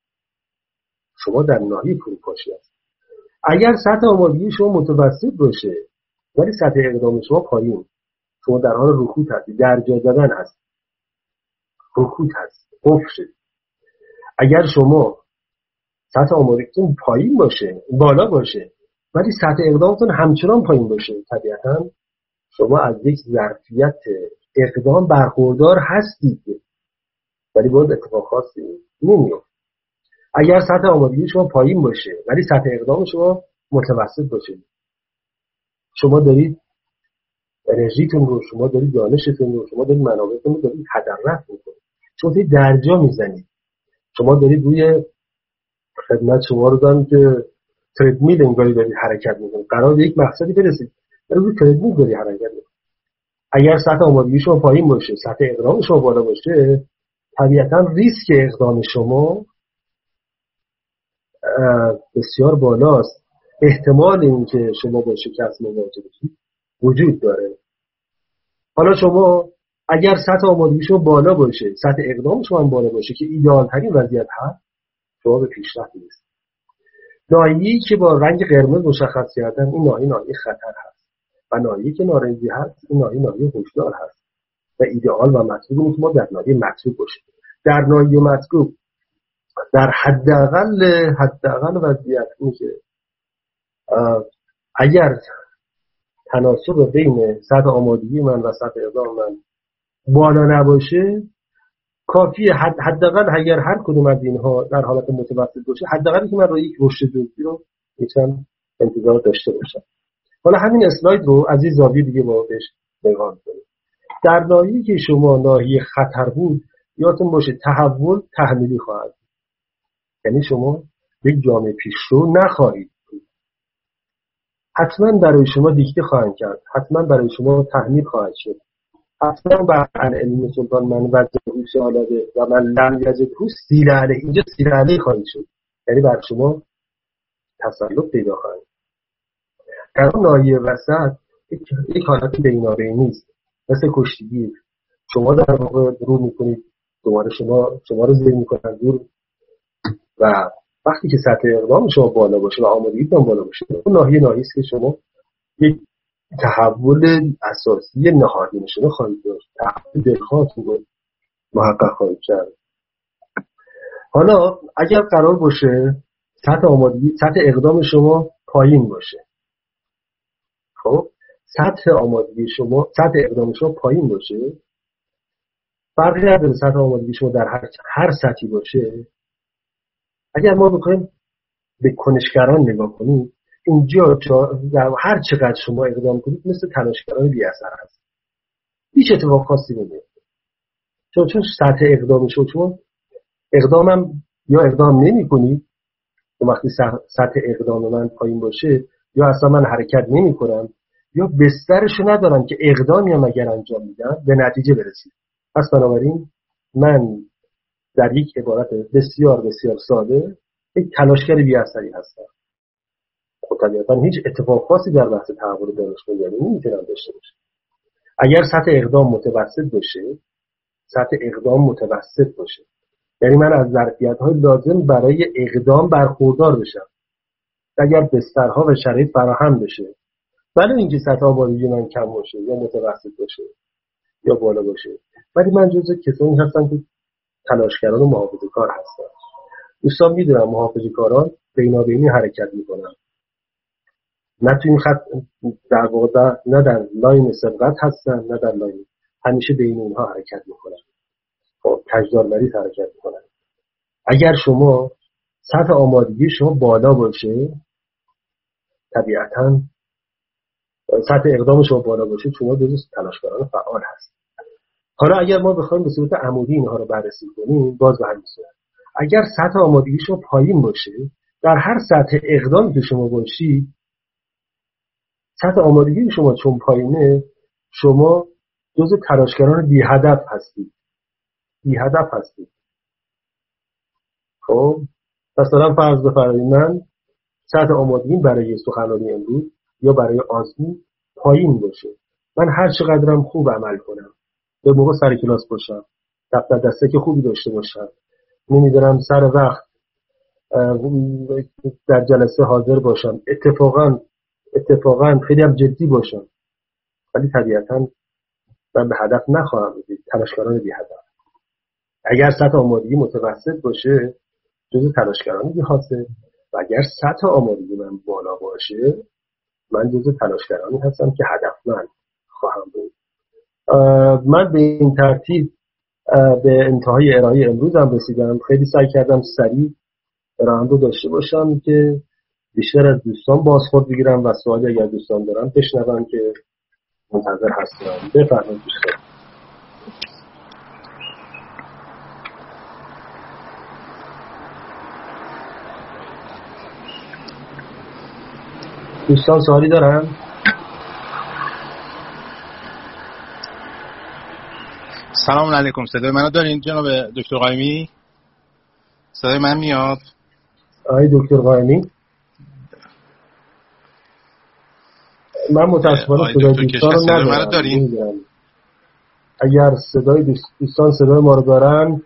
هست. اگر سطح آمادگی شما متوسط باشه ولی سطح اقدام شما پایین، شما در حال رکود هستید، در جا زدن هست، رکود هست، افت. اگر شما سطح آمادگیتون پایین باشه، بالا باشه ولی سطح اقدامتون همچنان پایین باشه، طبیعتاً شما از یک ظرفیت اقدام برخوردار هستید ولی باید اتفاق خاصی نمیفته. اگر سطح آمادگی شما پایین باشه ولی سطح اقدام شما متوسط باشه، شما دارید انرژیتون رو، شما دارید دانشتون رو، شما دارید منابعتون رو دارید هدر رفت میکنید، شما دارید درجا میزنید، شما دارید روی خدمت شما رو دارم که تردمیل انگاری دارید حرکت میکنید، قرار به یک مقصدی برسید ولی روی تردمیل دارید حرکت میکنید. اگر سطح آمادگی شما پایین باشه، سطح اقدام شما بالا باشه، طبیعتا ریسک اقدام شما بسیار بالاست. احتمال اینکه شما با شکست مواجه بشید وجود داره. حالا شما اگر سطح آمادگی شما بالا باشه، سطح اقدام شما هم بالا باشه که ایدئال ترین وضعیت هست، شما به پیشرفت میرسید. ناحیه‌ای که با رنگ قرمز مشخص کردن این ناحیه خطر هست و ناحیه‌ای که نارنجی هست این ناحیه هشدار هست و ایدئال و مطلوب اینه که ما در ناحیه مطلوب باشیم. در ناحیه مطلوب در حداقل وضعیت اینه که اگر تناسب بین سطح آمادگی من و سطح اقدام من بالا نباشه، کافیه حداقل اگر هر کدوم از اینها در حالت متوسط باشه، حداقلی که من رو یک رشد جزئی رو میتونم انتظار داشته باشم. حالا همین اسلاید رو از این زاویه دیگه با بهش نگاه کنید. در ناحیه‌ای که شما ناحیه خطر بود، یادتون باشه تحول تحمیلی خواهد، یعنی شما یک جامعه پیشرو نخواهید، حتما برای شما دیکته خواهند کرد، حتما برای شما تحمیل خواهد شد. اصلا بر علم سلطان من وجهه شالاده و من لم یجده سیل علیه، اینجا سیل علیه خواهید شد، یعنی بر شما تسلط پیدا خواهد. در اون ناحیه وسط یک حالت بینابینی نیست، مثل کشتیگیر. شما در واقع رو میکنید، دوباره شما رو زیر میکنن دور، و وقتی که سطح اقدام شما بالا باشه و آمادگیتون بالا باشه، اون ناحیه است که شما یک تحول اساسی نهادی نشونه خواهید داشت، تحول دلخواهتون رو محقق خواهید کرد. حالا اگر قرار باشه سطح اقدام شما پایین باشه، خب سطح اقدام شما پایین باشه، فرقی نداره سطح آمادگی شما در هر سطحی باشه. اگر ما بخوایم به کنشگران نگاه کنیم، اینجا هر چقدر شما اقدام کنید مثل تلاشگران بی اثر هست، هیچ اتفاق خاصی نمیفته. چون سطح اقدام شما اقدامم یا اقدام نمی کنید، وقتی سطح اقدام من پایین باشه، یا اصلا من حرکت نمی کنم، یا بسترشو ندارم که اقدامی هم اگر انجام میدم به نتیجه برسید. پس بنابراین من در یک عبارت بسیار بسیار ساده یک تلاشگر بی اثری هستم. خب طبیعتا هیچ اتفاق خاصی در بحث تحول دانش بنیانی نمیتونم داشته باشه. اگر سطح اقدام متوسط باشه، یعنی من از ظرفیت‌های لازم برای اقدام برخوردار بشم، اگر بسترها و شرایط فراهم بشه، ولی اینکه سطح آمادگی من کم باشه یا متوسط باشه یا بالا باشه، ولی من جزو کسانی هستم که تلاشگران و محافظه‌کار هستن. دوستان میدونم محافظه‌کاران بینابینی حرکت میکنن، نه توی این خط در واقع نه در لاین سبقت هستن نه در لاین، همیشه بین اونها حرکت میکنن، خب کجدارمریض حرکت میکنن. اگر شما سطح آمادگی شما بالا باشه، طبیعتاً سطح اقدام شما بالا باشه، شما جزو تلاشگران فعال هست. حالا اگر ما بخوایم به صورت عمودی اینها رو بررسی کنیم، باز به همین صورت، اگر سطح آمادگی شما پایین باشه، در هر سطح اقدامی که شما باشید، سطح آمادگی شما چون پایینه، شما جزو تلاشگران بی هدف هستید. خب مثلا فرض بفرمایید من سطح آمادگی برای سخنرانی امروز یا برای آزمون پایین باشه، من هر چقدرم خوب عمل کنم، به موقع سر کلاس باشم، دفتر دسته که خوبی داشته باشم، نمیدونم سر وقت در جلسه حاضر باشم، اتفاقا خیلی هم جدی باشم، ولی طبیعتا من به هدف نخواهم رسید، تلاشگران بی هدف. اگر سطح آمادگی متوسط باشه، جزو تلاشگران بی حاصل، و اگر سطح آمادگی من بالا باشه، من جزو تلاشگرانی هستم که هدفمند خواهم بود. من به این ترتیب به انتهای ارائه امروز هم رسیدم. خیلی سعی کردم سریع ارائه رو داشته باشم که بیشتر از دوستان بازخورد بگیرم و سوالی اگر دوستان دارن بشنون که منتظر هستم. بفرمایید دوستان. دوستان سوالی دارن؟ سلام علیکم. صدای منو دارین جناب دکتر قائمی؟ صدای من میاد؟ آقای دکتر قائمی، من متاسفانه صدای دوستان رو ندارم. اگر صدای دوستان صدای ما رو دارن،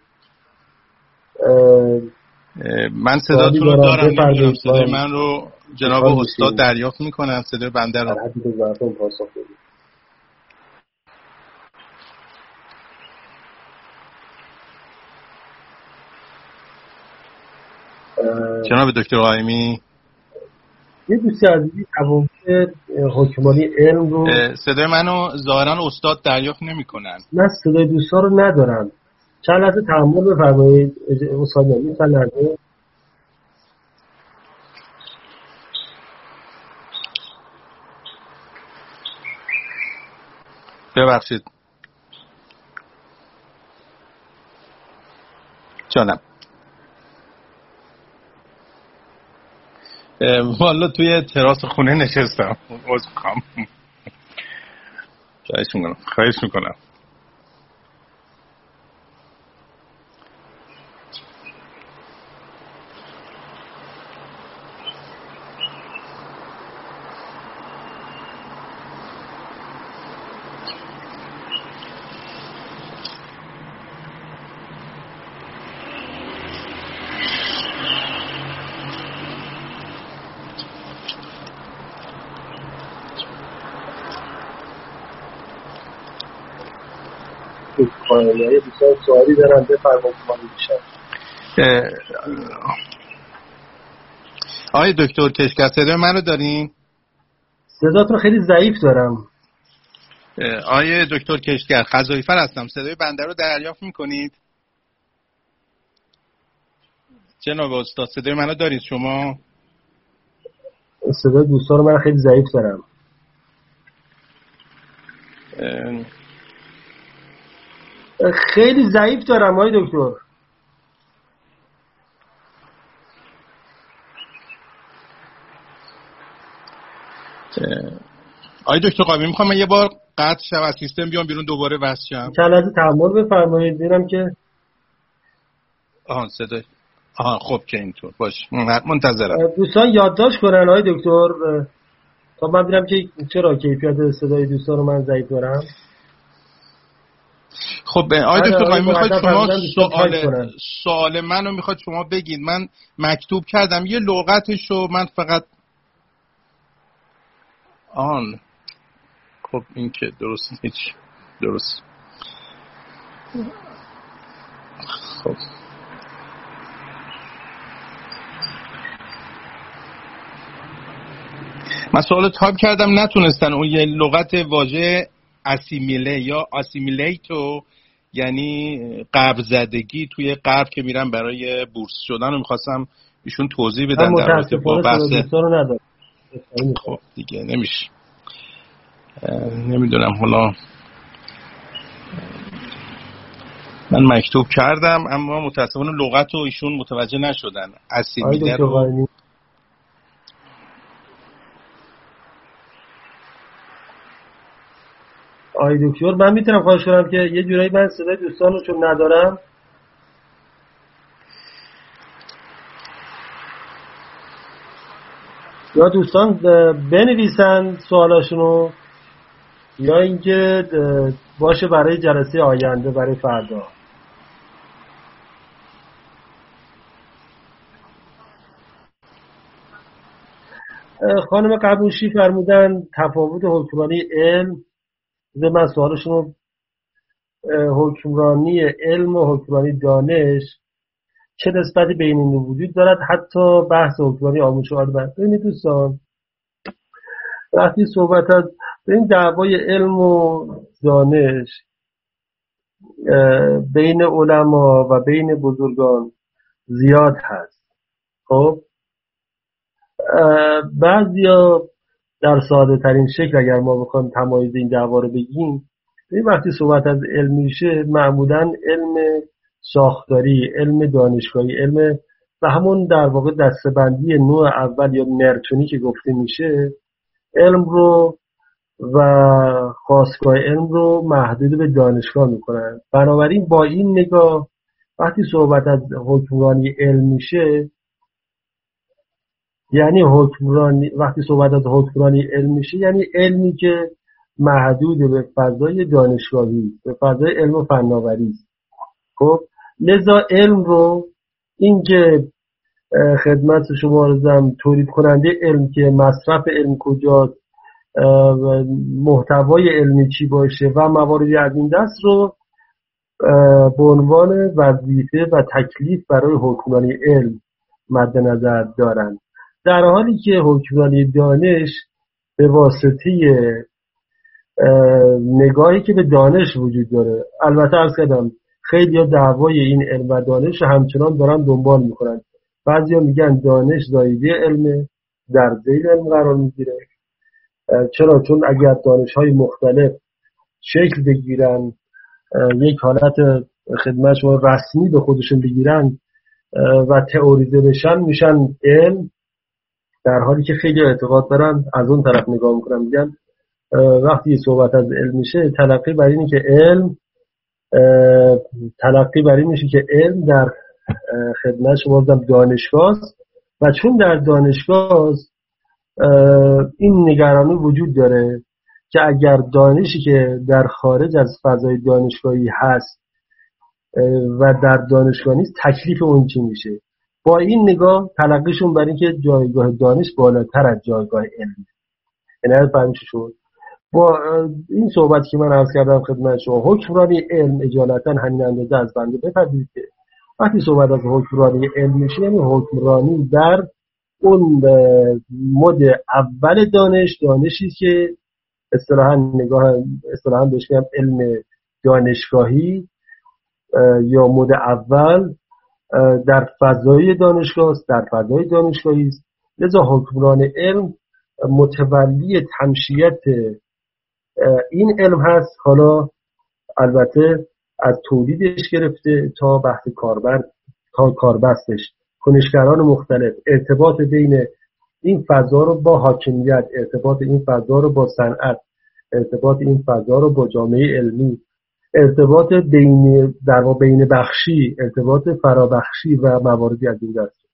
من صداتون رو دارم. نمیدونم صدای من رو جناب استاد دریافت میکنن؟ صدای بنده رو جناب دکتر قائمی؟ یه دوستی عزیزی قوانین حکمرانی علم رو صدای منو ظاهرا استاد دریافت نمیکنن. من صدای دوستان رو ندارم. چند لحظه تحمل بفرمایید استاد. چند لحظه ببخشید جانم. والا توی تراس خونه نشستم. خواهش میکنم. دکتر دوستان سوالی دارن بفرمایید ما میشم. آقای دکتر کشکر صدای منو دارین؟ صداتون خیلی ضعیف دارم. آقای دکتر کشکر خزایفر هستم، صدای بنده رو دریافت میکنید؟ جناب استاد صدای منو دارید شما؟ صدای دوستان رو من خیلی ضعیف دارم. خیلی ضعیف دارم آقای دکتر. آقای دکتر قامی میخوام من یه بار قطع شم از سیستم بیام بیرون دوباره وصل شم. چند لحظه تحمل بفرمایید ببینم که صدای خب که اینطور باش منتظرم. دوستان یادداشت کنن آقای دکتر تا من ببینم که چرا کیفیت صدای دوستان رو من ضعیف دارم. خب آقای دکتر قامی میخواید شما سوال منو میخواید شما بگید، من مکتوب کردم یه لغتشو من فقط خب این که درست هیچ درست. خب من سوال تایپ کردم نتونستن اون یه لغت واژه اسیمیله یا اسیمیلیتو یعنی قبر زدگی توی قبر که میرن برای بورس شدن رو میخواستم ایشون توضیح بدن در رابطه با بحث. خب دیگه نمیشه، نمیدونم حالا من مکتوب کردم اما متاسفانه لغت رو ایشون متوجه نشدن. اسیمیله رو آقای دکتر من میتونم خواهش کنم که یه جورایی من صدای دوستان رو چون ندارم یا دوستان بنویسن سوالاشونو یا اینکه باشه برای جلسه آینده برای فردا. خانم قبوشی فرمودن تفاوت حکمرانی علم، من سوالشون حکمرانی علم و حکمرانی دانش چه نسبتی بین این وجود دارد، حتی بحث حکمرانی آموزش و آداب. ببینید دوستان وقتی صحبت از این دعوای علم و دانش بین علما و بین بزرگان زیاد هست. خب بعضیا در ساده ترین شکل اگر ما بخوایم تمایز این دعوا رو بگیم، وقتی صحبت از علم میشه معمولا علم ساختاری، علم دانشگاهی، علم و همون در واقع دسته‌بندی نوع اول یا نرچونی که گفته میشه علم رو و خاستگاه علم رو محدود به دانشگاه میکنن. بنابراین با این نگاه وقتی صحبت از حکمرانی علم میشه یعنی وقتی صحبت از حکمرانی علم میشه یعنی علمی که محدود به فضای دانشگاهی، به فضای علم و فناوری است. خب لذا علم رو این که خدمت شما رسیدم تولید کننده علم که مصرف علم کجاست، محتوای علمی چی باشه و مواردی از این دست رو به عنوان وظیفه و تکلیف برای حکمرانی علم مد نظر دارند، در حالی که حکمرانی دانش به واسطه نگاهی که به دانش وجود داره، البته عرض کردم خیلی ها دعوای این علم و دانش همچنان دارن دنبال میکنن. بعضی ها میگن دانش زایده علم، در ذیل علم قرار میگیره. چرا؟ چون اگر دانش های مختلف شکل بگیرن، یک حالت خدمت شما رسمی به خودشون بگیرن و تئوریزه بشن میشن علم، در حالی که خیلی اعتقاد دارن از اون طرف نگاه میکنن میگن وقتی صحبت از علم میشه تلقی بر اینه که علم در خدمت شما دانشگاه است و چون در دانشگاه این نگرانی وجود داره که اگر دانشی که در خارج از فضای دانشگاهی هست و در دانشگاه نیست تکلیف اون چی میشه. با این نگاه تلقیشون بر این که جایگاه دانش بالاتر از جایگاه علم. یعنی فهمش شد. با این صحبت که من عرض کردم خدمت شما، حکمرانی علم اجالتا همین اندازه از بنده بپذیرید که وقتی صحبت از حکمرانی علم میشه یعنی حکمرانی در اون مد اول دانشی که اصطلاحاً بهش میگم علم دانشگاهی یا مد اول در فضای دانشگاه است، در فضای دانشگاهی است. لذا حکمران علم متولی تمشیت این علم هست، حالا البته از تولیدش گرفته تا بحث کاربستش، کنشگران مختلف، ارتباط بین این فضا رو با حاکمیت، ارتباط این فضا رو با صنعت، ارتباط این فضا رو با جامعه علمی، ارتباط بین بخشی، ارتباط فرابخشی و مواردی از این دست.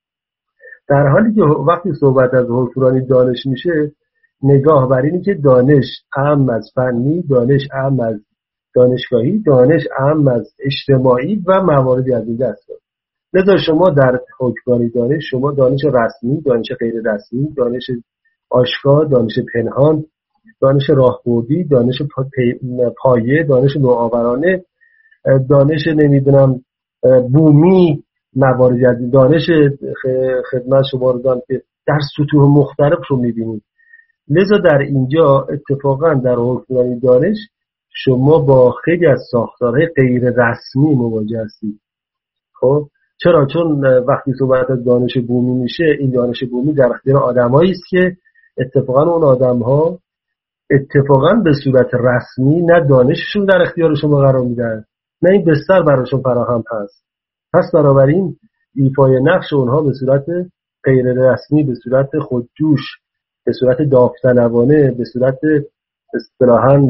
در حالی که وقتی صحبت از حکمرانی دانش میشه، نگاه بر اینی که دانش اهم از فنی، دانش اهم از دانشگاهی، دانش اهم از اجتماعی و مواردی از این دست. لذا شما در حکمرانی دانش، شما دانش رسمی، دانش غیر رسمی، دانش آشکار، دانش پنهان، دانش راهبردی، دانش پایه، دانش نوآورانه، دانش نمیدونم بومی، مواردی از این دانش خدمت شما رو دارم که در سطوح مختلف رو میبینید. لذا در اینجا اتفاقا در حکمرانی دانش شما با خیلی از ساختارهای غیر رسمی مواجه هستید. خب چرا؟ چون وقتی صحبت از دانش بومی میشه، این دانش بومی در اختیار آدمایی است که اتفاقا اون آدم‌ها اتفاقا به صورت رسمی نه دانششون در اختیار شما قرار میدن، نه این بستر براشون فراهم هست. پس بنابراین ایفای نقش اونها به صورت غیر رسمی، به صورت خودجوش، به صورت داوطلبانه، به صورت اصطلاحاً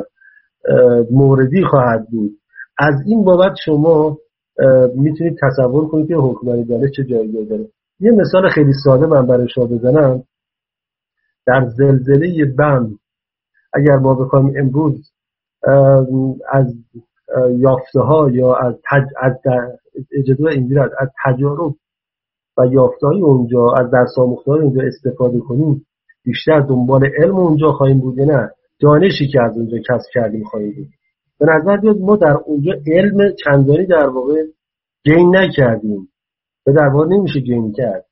موردی خواهد بود. از این بابت شما میتونید تصور کنید که حکمرانی دانش چه جایگاهی داره. یه مثال خیلی ساده من برای شما بزنم. در زلزله بم اگر ما بخوایم امروز از یافته ها یا از تجارب و یافته های اونجا، از درس آموخته‌های اونجا استفاده کنیم، بیشتر دنبال علم اونجا خواهیم بود یا نه دانشی که از اونجا کسب کردیم خواهیم بود؟ به نظر میاد ما در اونجا علم چندانی در واقع گین نکردیم، به در واقع نمیشه گین کرد.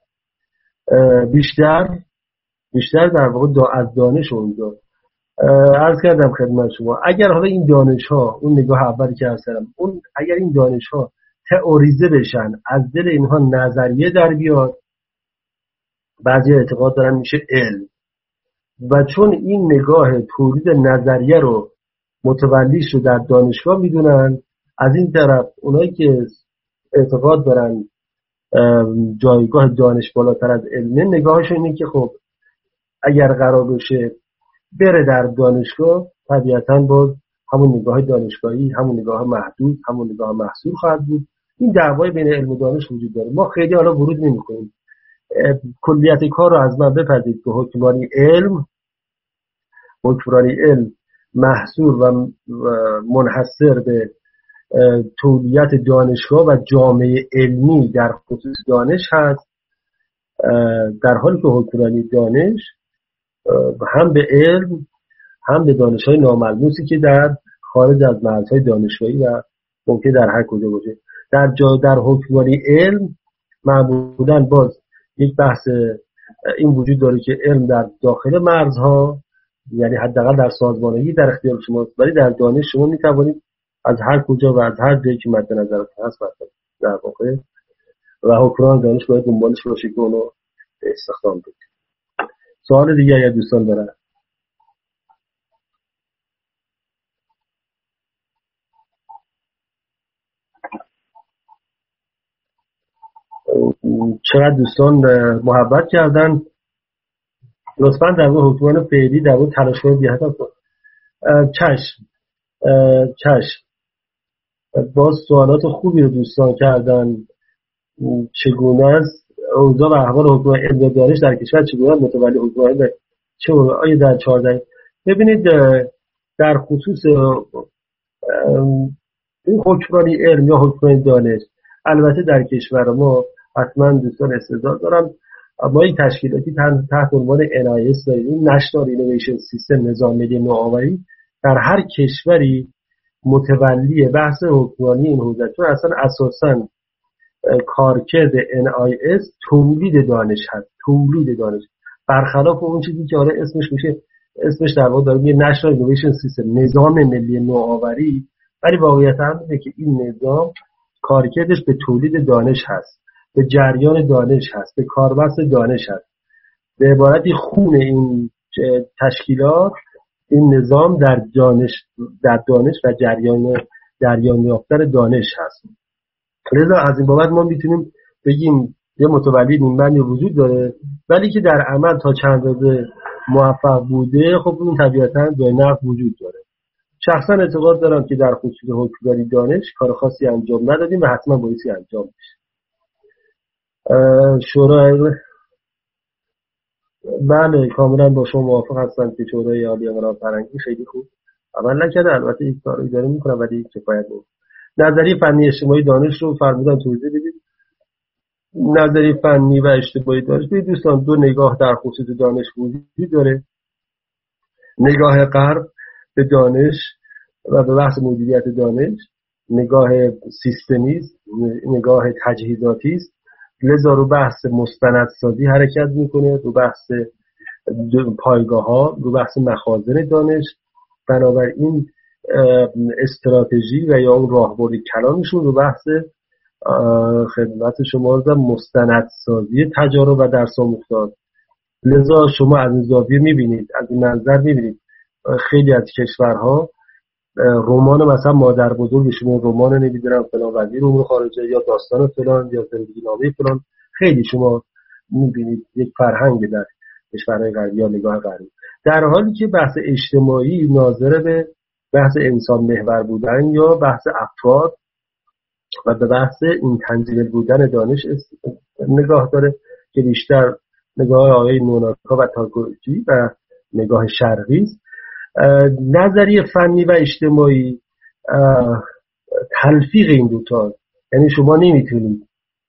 بیشتر در واقع از دانش اونجا. عرض کردم خدمت شما اگر حالا این دانش ها، اون نگاه اولی که عرض کردم، اگر این دانش ها تئوریزه بشن، از دل اینها نظریه در بیاد، بعضی اعتقاد دارن میشه علم. و چون این نگاه تولید نظریه رو متولیش رو در دانشگاه میدونن، از این طرف اونایی که اعتقاد دارن جایگاه دانش بالاتر از علمه، نگاهشون اینه که خب اگر قرار بشه بره در دانشگاه، طبیعتاً باز همون نگاه دانشگاهی، همون نگاه محدود، همون نگاه محصور خواهد بود. این دعوای بین علم و دانش وجود داره. ما خیلی حالا ورود نمی‌کنیم. کلیت کار رو از من بپذیرید که حکمرانی علم محصور و منحصر به تولیت دانشگاه و جامعه علمی در خصوص دانش هست، در حالی که حکمرانی دانش هم به علم هم به دانش‌های ناملموسی که در خارج از مرزهای دانشگاهی و ممکن در هر کجا باشه، در حکمرانی علم معمولاً باز یک بحث این وجود داره که علم در داخل مرزها، یعنی حداقل در سازمانهایی در اختیار شماست، ولی در دانش شما میتوانید از هر کجا و از هر جایی که مد نظرتون هست در واقع، و حکمران دانش باید دنبالش باشه که اونو استخدام بکنه. سوال دیگه اگر دوستان دارن. چقدر دوستان محبت کردن. لطفاً در واقع حکمران فعلی در واقع تلاش کنید بی‌هدف کن. چشم. باز سوالات خوبی رو دوستان کردن. چگونه است اوضاع و احوال حکمران علم و دانش در کشور، چگونه متولی حکمران چه آیا در 14. ببینید در خصوص این حکمرانی علم یا حکمرانی دانش، البته در کشور ما حتما دوستان استعداد دارن. ما این تشکیلاتی تحت عنوان NIS داریم، National Innovation System، نظام ملی نوآوری، در هر کشوری متولی بحث حکمرانی این حوزه، چون اصلا اساساً کارکرد NIS تولید دانش هست، تولید دانش، برخلاف اون چیزی که آره اسمش در واقع داره میگه National Innovation System، نظام ملی نوآوری، ولی واقعیت هم اینه که این نظام کارکردش به تولید دانش هست، به جریان دانش هست، به کاربست دانش هست. به عبارتی خون این تشکیلات، این نظام در دانش و جریان یافتن دانش هست. لذا از این بابت ما میتونیم بگیم یه متولی نیمبندی وجود داره، ولی که در عمل تا چند روزه موفق بوده، خب اون طبیعتاً به نفع وجود داره. شخصا اعتقاد دارم که در خصوص حکمرانی دانش کار خاصی انجام ندادیم و حتما بایستی انجام بشه. شورای بله کاملا با شما موافق هستم که شورای عالی انقلاب فرهنگی خیلی خوب عمل نکرده، البته یک کاری داره میکنه ولی کفایت نیست. نظریه فنی اجتماعی دانش رو فرمودن توضیح بدید. نظریه فنی و اجتماعی دانش، دوستان دو نگاه در خصوص دانش وجود داره. نگاه غرب به دانش و به بحث مدیریت دانش نگاه سیستمی است، نگاه تجهیزاتی است، لذا رو بحث مستندسازی حرکت میکنه، رو بحث پایگاه‌ها، رو بحث مخازن دانش. بنابراین استراتژی و یا اون راهبرد کلانشون رو بحث خدمت شما رو مستندسازی تجارب و درس آموختن. لذا شما از این زاویه میبینید، از این منظر میبینید خیلی از کشورها رمان مثلا مادر بزرگ شما رمان نمیدونم فلان وزیر امور خارجه یا داستان فلان یا زندگی نامه فلان، خیلی شما میبینید یک فرهنگ در کشورهای غربی یا نگاه غربی، در حالی که بحث اجتماعی ناظر به بحث انسان محور بودن یا بحث افراد و به بحث این تنجیل بودن دانش نگاه داره که بیشتر نگاه آقای نوناکا و تاکوچی و نگاه شرقی است. نظریه فنی و اجتماعی تلفیق این دوتا، یعنی شما نمیتونید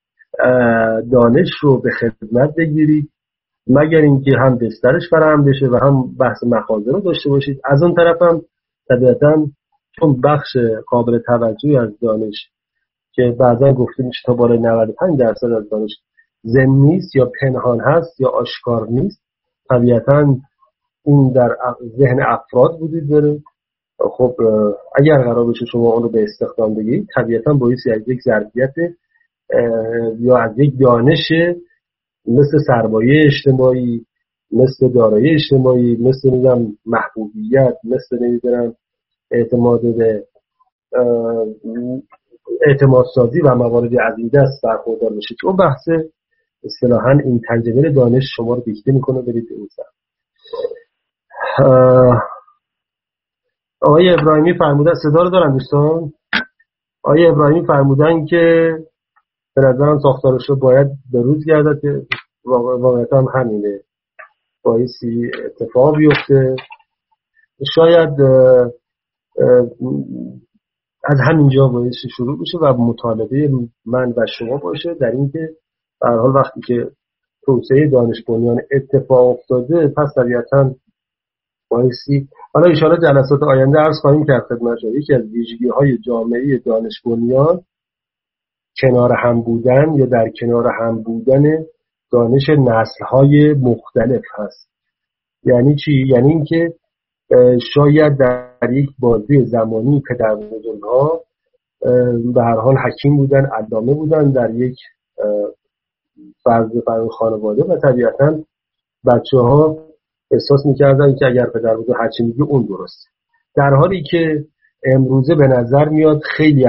دانش رو به خدمت بگیرید مگر اینکه هم بسترش فراهم بشه و هم بحث مخازن رو داشته باشید. از اون طرف هم طبیعتاً چون بخش قابل توجهی از دانش که بعضا گفته میشه تا بالای 95% از دانش ضمنی نیست یا پنهان هست یا آشکار نیست، طبیعتاً این در ذهن افراد وجود داره. خب اگر قرار بشه شما اون رو به استخدام بگیرید، طبیعتاً بایستی از یک ظرفیت یا از یک دانش مثل سرمایه اجتماعی، مثل دارایی اجتماعی، مثل محبوبیت، مثل اعتماد به اعتماد سازی و موارد از این دست برخوردار بشه که اون بحث اصطلاحاً این تنجمه دانش شما رو دیکته میکنه برید به اون سمت. آقای ابراهیمی فرمودن، صدا رو دارن دوستان؟ آقای ابراهیمی فرمودن که به نظرم ساختارش رو باید به روز گردد که واقعیت هم همینه، بایستی اتفاق بیفته. شاید از همینجا بایستی شروع بشه و مطالبه من و شما باشه در این که به هر حال وقتی که توسعه دانش بنیان اتفاق افتاده، پس طبیعتاً بایستی حالا ان شاءالله جلسات آینده عرض خواهیم کرد خدمتتون یکی از ویژگی‌های جامعه دانش بنیان کنار هم بودن یا در کنار هم بودن دانش نسل‌های مختلف هست. یعنی چی؟ یعنی اینکه شاید در یک بازی زمانی پدربزرگ‌ها به هر حال حکیم بودن، علامه بودن در یک فرد خانواده و طبیعتاً بچه‌ها احساس می‌کردن که اگر پدربزرگ هرچی میگه اون درسته، در حالی که امروزه به نظر میاد خیلی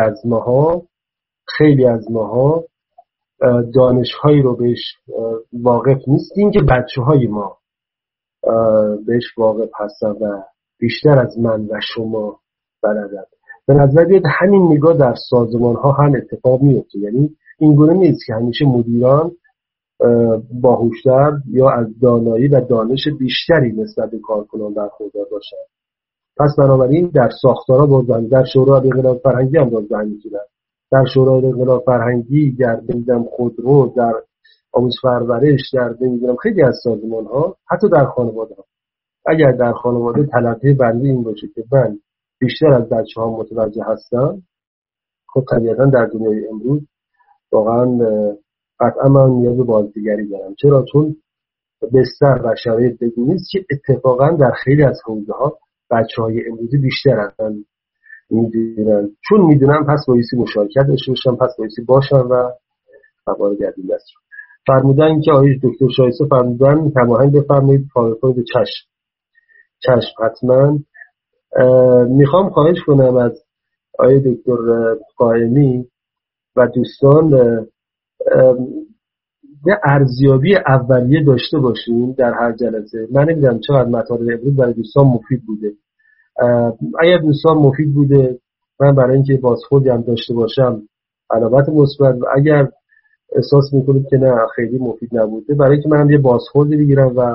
از ماها دانش‌هایی رو بهش واقف نیستیم که بچه‌های ما بهش واقف هستن و بیشتر از من و شما بلدن. به نظر میاد همین نگاه در سازمان‌ها هم اتفاق میفته، یعنی اینگونه نیست که همیشه مدیران باهوشتر یا از دانایی و دانش بیشتری نسبت به کارکنان برخوردار باشن. پس بنابراین در ساختارها بازدهنی، در شورای انقلاب فرهنگی هم بازدهنی شدن، در شورای انقلاب فرهنگی، در خودرو، در آموزش پرورش، در نمیدونم خیلی از سازمان‌ها، حتی در خانواده‌ها، اگر در خانواده تلقی بنده این باشه که من بیشتر از بچه‌ها متوجه هستم، خب طبیعتا در دنیای امروز واقعا قطعا من نیاز به بازیگری دارم. چرا؟ چون بستر و شرایط بدون نیست که اتفاقا در خیلی از حوزه‌ها بچه‌های امروزی بیشتر هستن می‌دونن، چون می‌دونن پس بایستی مشارکت داشته باشن، پس بایستی باشن و قبار گردیم دست رو فرمودن که آقای دکتر شایسته فرمودن هماهنگ بفرمایید پاورپوینت چشم حتما. میخوام خواهش کنم از آقای دکتر قائمی و دوستان یه ارزیابی اولیه داشته باشیم در هر جلسه. من نمیدونم چقدر مطالب امروز برای دوستان مفید بوده. اگر دوستان مفید بوده، من برای اینکه بازخوردی هم داشته باشم علامت مثبت، و اگر احساس میکنید که نه خیلی مفید نبوده، برای اینکه من یه بازخوردی بگیرم و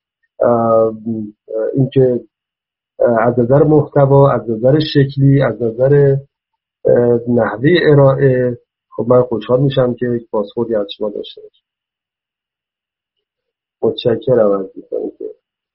اینکه از نظر محتوا، از نظر شکلی، از نظر نحوه ارائه، خب من خوشحال میشم که یک بازخوردی از شما داشته باشم. متشکرم از دوستان که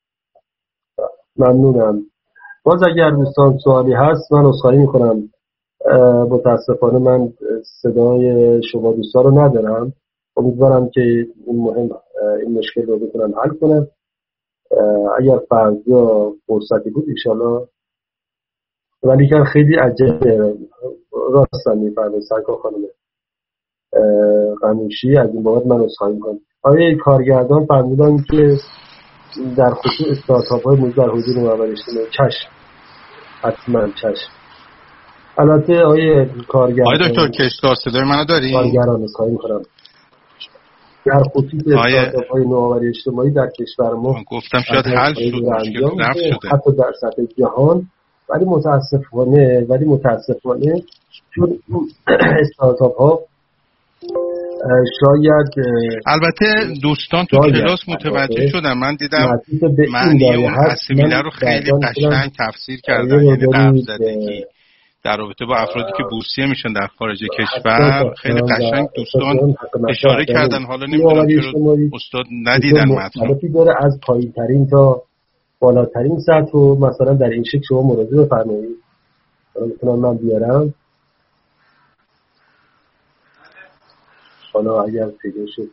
ممنونم. باز اگر دوستان سوالی هست من عذرخواهی میکنم، متاسفانه من صدای شما دوستان رو ندارم. امیدوارم که این مشکل رو بتونم حل کنم. اگر فردا فرصتی بود انشالله، ولی که خیلی عجله راستم میفرده سرکار خانم قنوشی، از این بابت من عذرخواهی میکنم. آیا کارگردان فرمودن که در خصوص استارتاپ های موجود در حوزه نوآوری اجتماعی؟ چشم، حتما چشم. البته آیه کارگردان، آقای دکتر کشکار صدای منو داری؟ کارگردان عذرخواهی میکنم. در خصوص استارتاپ های نوآوری اجتماعی در کشور ما گفتم شاید حل شد، مشکل رفع شده حتی در سطح جهان، ولی متاسفانه چون استارتاپ ها شاید، البته دوستان تو کلاس متوجه شدن، من دیدم معنی اون اسیمیله رو خیلی قشنگ تفسیر کردن، یعنی قبض‌زدگی در رابطه با افرادی که بورسیه میشن در خارج کشور. خیلی قشنگ دوستان اشاره کردن. حالا نمیدونم چرا استاد ندیدن متن داره از پایین‌ترین تا بالاترین سطح، و مثلا در این شکل شما مراجعه بفرمایید. میتونم من بیارم حالا اگر پیدا شد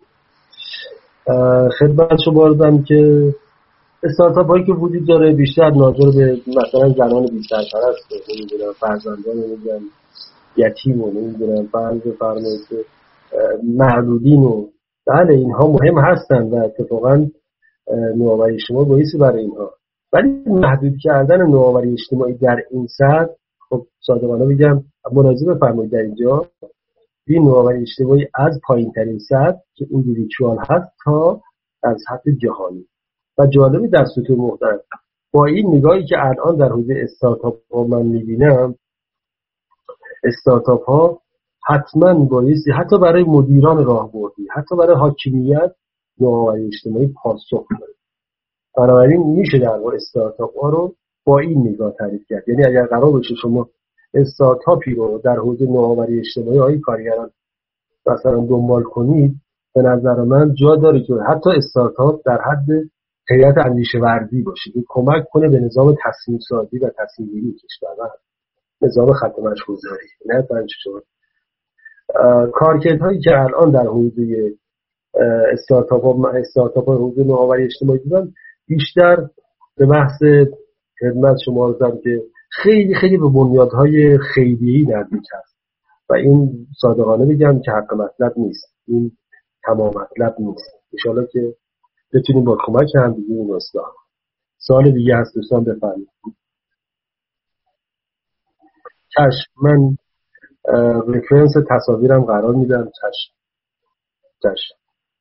خدمت شما بردم که استارتاپ هایی که وجود داره بیشتر ناظر به مثلا زنان بی‌سرپرست، نمیدونم فرزندان، نمیدونم یتیم، و نمیدونم فرمایید معلولین، و بله اینها مهم هستن و اتفاقا نوآوری اجتماعی بایستی برای اینها، ولی محدود کردن نوآوری اجتماعی در این سطح، خب صادقانه بگم مراجعه بفرمایید در اینجا این نوآوری اجتماعی از پایین ترین سطح که ایندیویدوال هست تا از سطح جهانی. و جالبی در سطوح محترم با این نگاهی که الان در حوزه استارتاپ ها من میبینم، استارتاپ ها حتما بایستی حتی برای مدیران راهبردی، حتی برای حاکمیت، نوآوری اجتماعی پاسخ بده. بنابراین میشه در واقع استارتاپ ها رو با این نگاه تعریف کرد. یعنی اگر قرار باشه شما استارتاپی رو در حوزه نوآوری اجتماعی های کارگران مثلا دنبال کنید، به نظر من جا داره که حتی استارتاپ در حد هیئت اندیشه ورزی باشه که کمک کنه به نظام تصمیم سازی و تصمیم گیری کشور و نظام خط مشروطه‌ای. نه کارکردهایی که الان در حوزه استارتاپ ها حوزه نوآوری اجتماعی دیدن بیشتر به بحث خدمت شما رسیدم که خیلی خیلی به بنیادهای خیریه‌ای نزدیک است و این صادقانه بگم که حق مطلب نیست، این تمام مطلب نیست. ان شاءالله که بتونیم با کمک هم دیگه این اصلاح. سوال دیگه هست دوستان بفرمایید. چشم، من رفرنس تصاویرم قرار میدم. چشم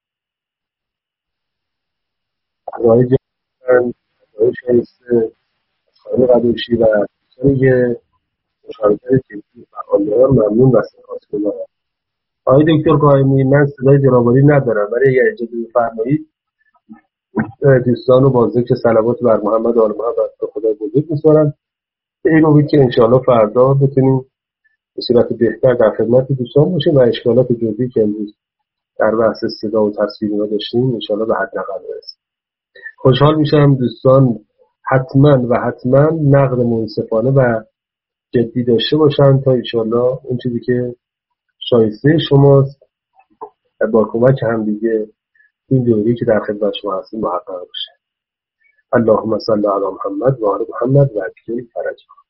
آقای جان، آقای شایسته، خانم قدوشی و دوستانی که مشارکت جدی فعال دارن ممنون و سپاسگزارم. آقای دکتر قائمی، من صدای جنابعالی ندارم، ولی اگر اجازه بفرمایید دوستان رو با ذکر صلوات بر محمد و آل محمد به خدای بزرگ می‌سپارم. به این امید که انشاءالله فردا بتونیم به صورت بهتر در خدمت دوستان باشیم و اشکالات جزئی که امروز در بحث صدا و تصویر رو داشتیم انشاءالله به حداقل برسیم. خوشحال میشم دوستان حتما نقد منصفانه و جدی داشته باشن تا انشاءالله اون چیزی که شایسته شماست با کمک هم دیگه این دوری که در خدمت شما هستیم محقق بشه. اللهم صل علی محمد و آل محمد و عجل فرجهم.